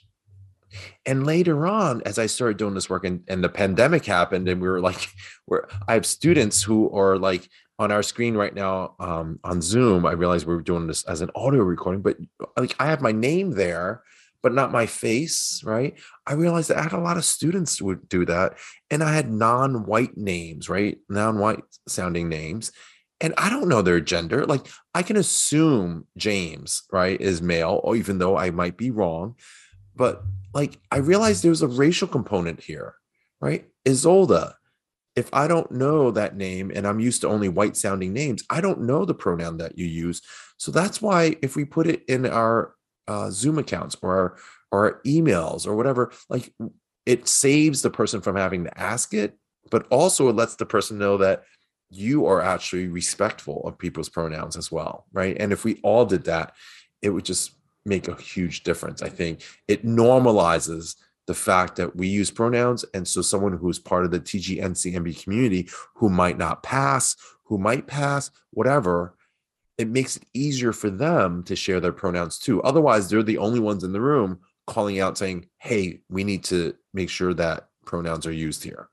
And later on, as I started doing this work and, and the pandemic happened, and we were like, we're, I have students who are like on our screen right now um, on Zoom. I realized we were doing this as an audio recording, but like I have my name there, but not my face, right? I realized that I had a lot of students who would do that. And I had non-white names, right? Non-white sounding names. And I don't know their gender. Like I can assume James, right, is male, or even though I might be wrong. But like, I realized there's a racial component here, right? Isolda, if I don't know that name and I'm used to only white sounding names, I don't know the pronoun that you use. So that's why if we put it in our uh, Zoom accounts or our, or our emails or whatever, like it saves the person from having to ask it, but also it lets the person know that you are actually respectful of people's pronouns as well, right? And if we all did that, it would just make a huge difference. I think it normalizes the fact that we use pronouns. And so someone who's part of the T G N C M B community who might not pass, who might pass, whatever, it makes it easier for them to share their pronouns too. Otherwise, they're the only ones in the room calling out saying, hey, we need to make sure that pronouns are used here.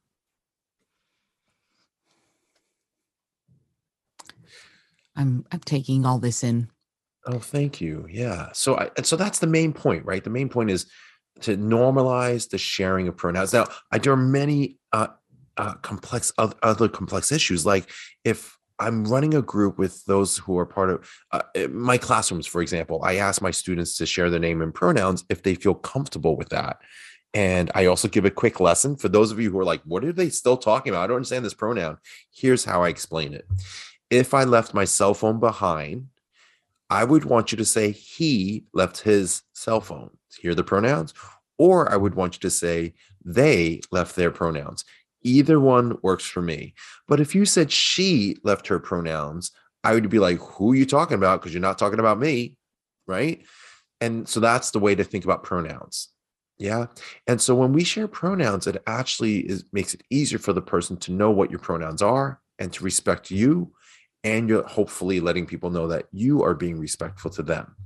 I'm I'm taking all this in.
Oh, thank you. Yeah. So I, and so that's the main point, right? The main point is to normalize the sharing of pronouns. Now, I, there are many uh, uh, complex other, other complex issues. Like if I'm running a group with those who are part of uh, my classrooms, for example, I ask my students to share their name and pronouns if they feel comfortable with that. And I also give a quick lesson for those of you who are like, what are they still talking about? I don't understand this pronoun. Here's how I explain it. If I left my cell phone behind, I would want you to say he left his cell phone. Here are the pronouns. Or I would want you to say they left their pronouns. Either one works for me. But if you said she left her pronouns, I would be like, who are you talking about? Because you're not talking about me, right? And so that's the way to think about pronouns. Yeah. And so when we share pronouns, it actually is makes it easier for the person to know what your pronouns are and to respect you. And you're hopefully letting people know that you are being respectful to them.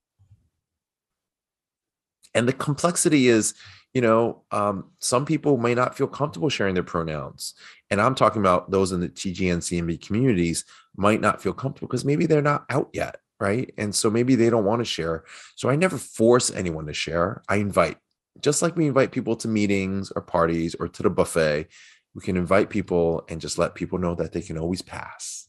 And the complexity is, you know, um, some people may not feel comfortable sharing their pronouns. And I'm talking about those in the T G N C M B communities might not feel comfortable because maybe they're not out yet, right? And so maybe they don't want to share. So I never force anyone to share. I invite, just like we invite people to meetings or parties or to the buffet, we can invite people and just let people know that they can always pass.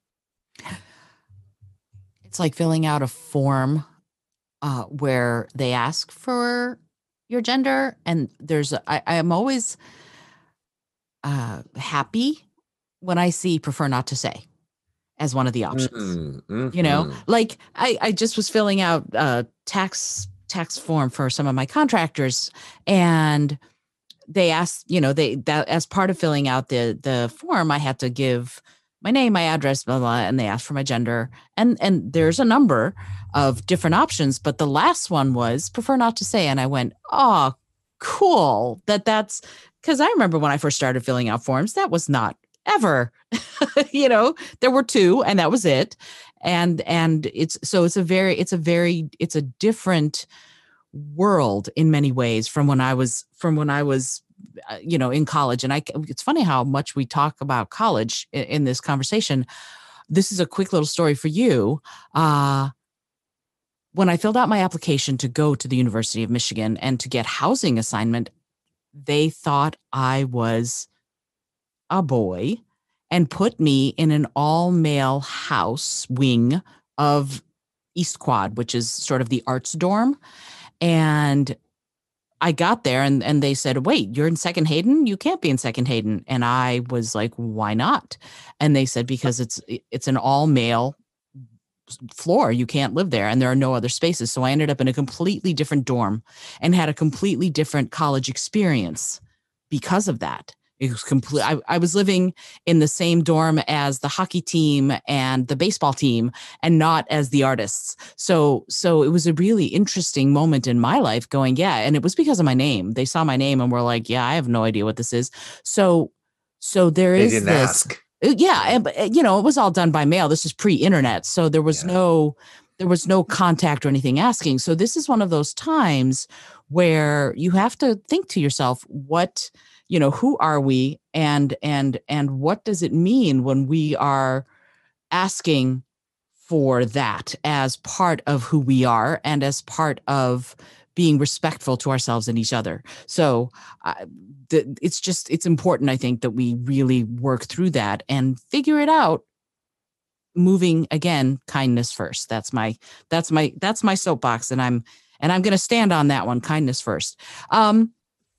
It's like filling out a form uh, where they ask for your gender. And there's, a, I, I am always uh, happy when I see prefer not to say as one of the options.
Mm-hmm.
You know, like I, I just was filling out a tax tax form for some of my contractors, and they asked, you know, they that as part of filling out the the form, I had to give my name, my address, blah, blah, and they asked for my gender. And and there's a number of different options, but the last one was prefer not to say. And I went, oh, cool. That that's because I remember when I first started filling out forms, that was not ever, you know, there were two and that was it. And and it's so it's a very, it's a very, it's a different world in many ways from when I was from when I was uh, you know, in college. And I, it's funny how much we talk about college in, in this conversation. This is a quick little story for you. Uh, when I filled out my application to go to the University of Michigan and to get housing assignment, they thought I was a boy and put me in an all male house wing of East Quad, which is sort of the arts dorm. And I got there and, and they said, wait, you're in Second Hayden? You can't be in Second Hayden. And I was like, why not? And they said, because it's it's an all male floor. You can't live there and there are no other spaces. So I ended up in a completely different dorm and had a completely different college experience because of that. It was complete. I, I was living in the same dorm as the hockey team and the baseball team and not as the artists. So, so it was a really interesting moment in my life going, yeah. And it was because of my name. They saw my name and were like, yeah, I have no idea what this is. So, so there
They
is
didn't
this.
ask.
Yeah. And, you know, it was all done by mail. This is pre-internet. So there was yeah. no, there was no contact or anything asking. So this is one of those times where you have to think to yourself, what, you know, who are we and and and what does it mean when we are asking for that as part of who we are and as part of being respectful to ourselves and each other. So uh, the, it's just, it's important, I think, that we really work through that and figure it out. Moving again, kindness first. That's my, that's my, that's my soapbox. And I'm, and I'm going to stand on that one, kindness first. Um,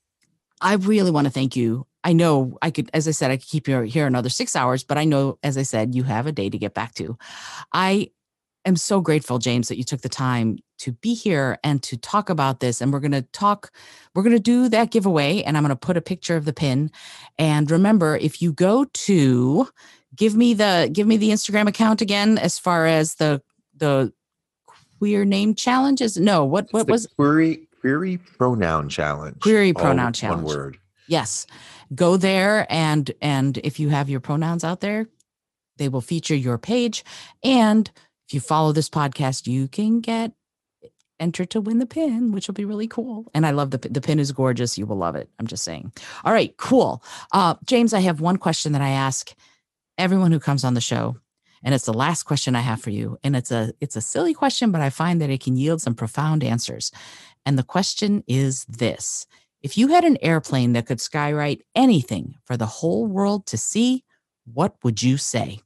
I really want to thank you. I know I could, as I said, I could keep you here another six hours, but I know, as I said, you have a day to get back to. I am so grateful, James, that you took the time to be here and to talk about this. And we're going to talk, we're going to do that giveaway, and I'm going to put a picture of the pin. And remember, if you go to give me the, give me the Instagram account again, as far as the, the queer name challenges. No, what, what was
query? Query pronoun challenge.
Query pronoun All challenge.
One word.
Yes. Go there. And, and if you have your pronouns out there, they will feature your page. And if you follow this podcast, you can get entered to win the pin, which will be really cool. And I love the, the pin is gorgeous. You will love it. I'm just saying. All right, cool. Uh, James, I have one question that I ask everyone who comes on the show. And it's the last question I have for you. And it's a, it's a silly question, but I find that it can yield some profound answers. And the question is this: if you had an airplane that could skywrite anything for the whole world to see, what would you say?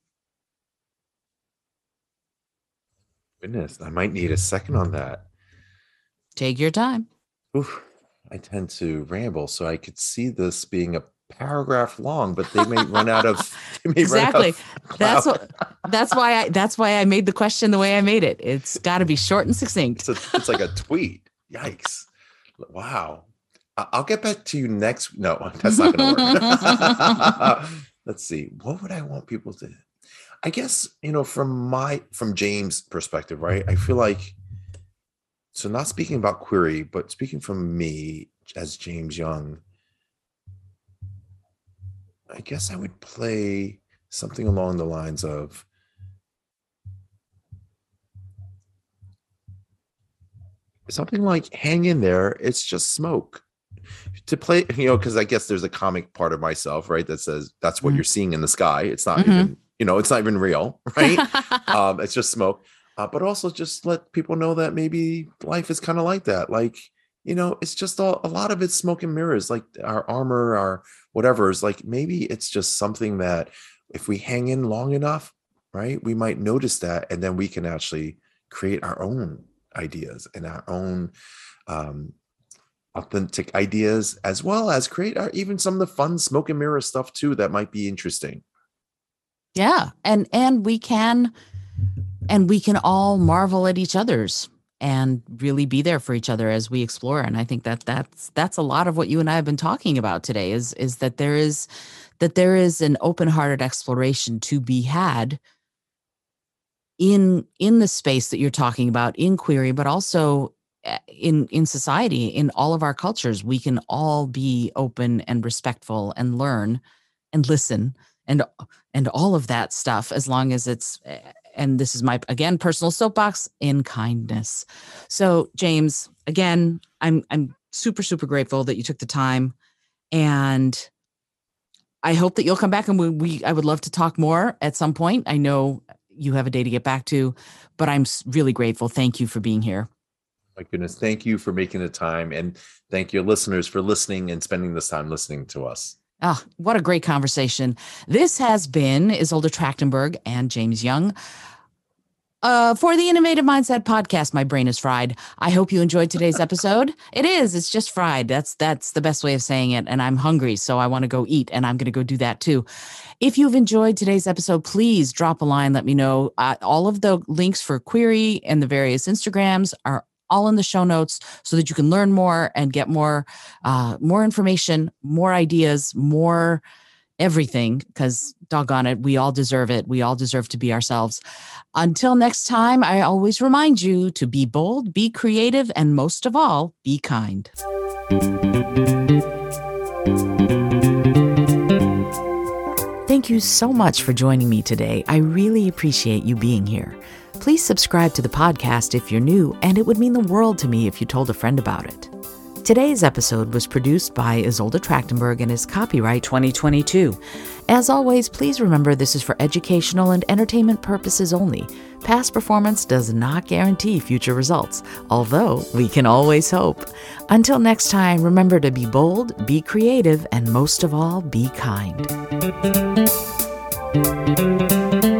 Goodness, I might need a second on that.
Take your time.
Oof. I tend to ramble, so I could see this being a paragraph long, but they may run out of they may run out
Exactly.
of
That's
cloud.
what. That's why I. That's why I made the question the way I made it. It's got to be short and succinct.
It's a, it's like a tweet. Yikes! Wow. I- I'll get back to you next. No, that's not going to work. Let's see. What would I want people to? I guess, you know, from my from James' perspective, right? I feel like, so not speaking about query, but speaking from me as James Young, I guess I would play something along the lines of, something like hang in there, it's just smoke. To play, you know, because I guess there's a comic part of myself, right, that says that's what
Mm.
you're seeing in the sky. It's not
Mhm.
even, you know, it's not even real, right? um, it's just smoke. Uh, but also just let people know that maybe life is kind of like that. Like, you know, it's just a, a lot of it's smoke and mirrors, like our armor, our whatever is like, maybe it's just something that if we hang in long enough, right, we might notice that. And then we can actually create our own ideas and our own um, authentic ideas, as well as create our, even some of the fun smoke and mirror stuff too that might be interesting.
Yeah, and and we can, and we can all marvel at each other's and really be there for each other as we explore. And I think that that's that's a lot of what you and I have been talking about today. Is is that there is that there is an open-hearted exploration to be had in in the space that you're talking about in query, but also uh, in in society, in all of our cultures. We can all be open and respectful and learn and listen and and all of that stuff, as long as it's, and this is my, again, personal soapbox, in kindness. So James, again, I'm I'm super super grateful that you took the time, and I hope that you'll come back, and we, we I would love to talk more at some point. I know you have a day to get back to, but I'm s- really grateful. Thank you for being here.
My goodness, thank you for making the time, and thank your listeners for listening and spending this time listening to us.
Ah, what a great conversation. This has been Isolde Trachtenberg and James Young. Uh, for the Innovative Mindset Podcast, my brain is fried. I hope you enjoyed today's episode. It is. It's just fried. That's that's the best way of saying it. And I'm hungry, so I want to go eat, and I'm going to go do that too. If you've enjoyed today's episode, please drop a line. Let me know. Uh, all of the links for Query and the various Instagrams are all in the show notes, so that you can learn more and get more, uh, more information, more ideas, more everything, because doggone it, we all deserve it. We all deserve to be ourselves. Until next time, I always remind you to be bold, be creative, and most of all, be kind. Thank you so much for joining me today. I really appreciate you being here. Please subscribe to the podcast if you're new, and it would mean the world to me if you told a friend about it. Today's episode was produced by Isolde Trachtenberg and is copyright twenty twenty-two. As always, please remember this is for educational and entertainment purposes only. Past performance does not guarantee future results, although we can always hope. Until next time, remember to be bold, be creative, and most of all, be kind.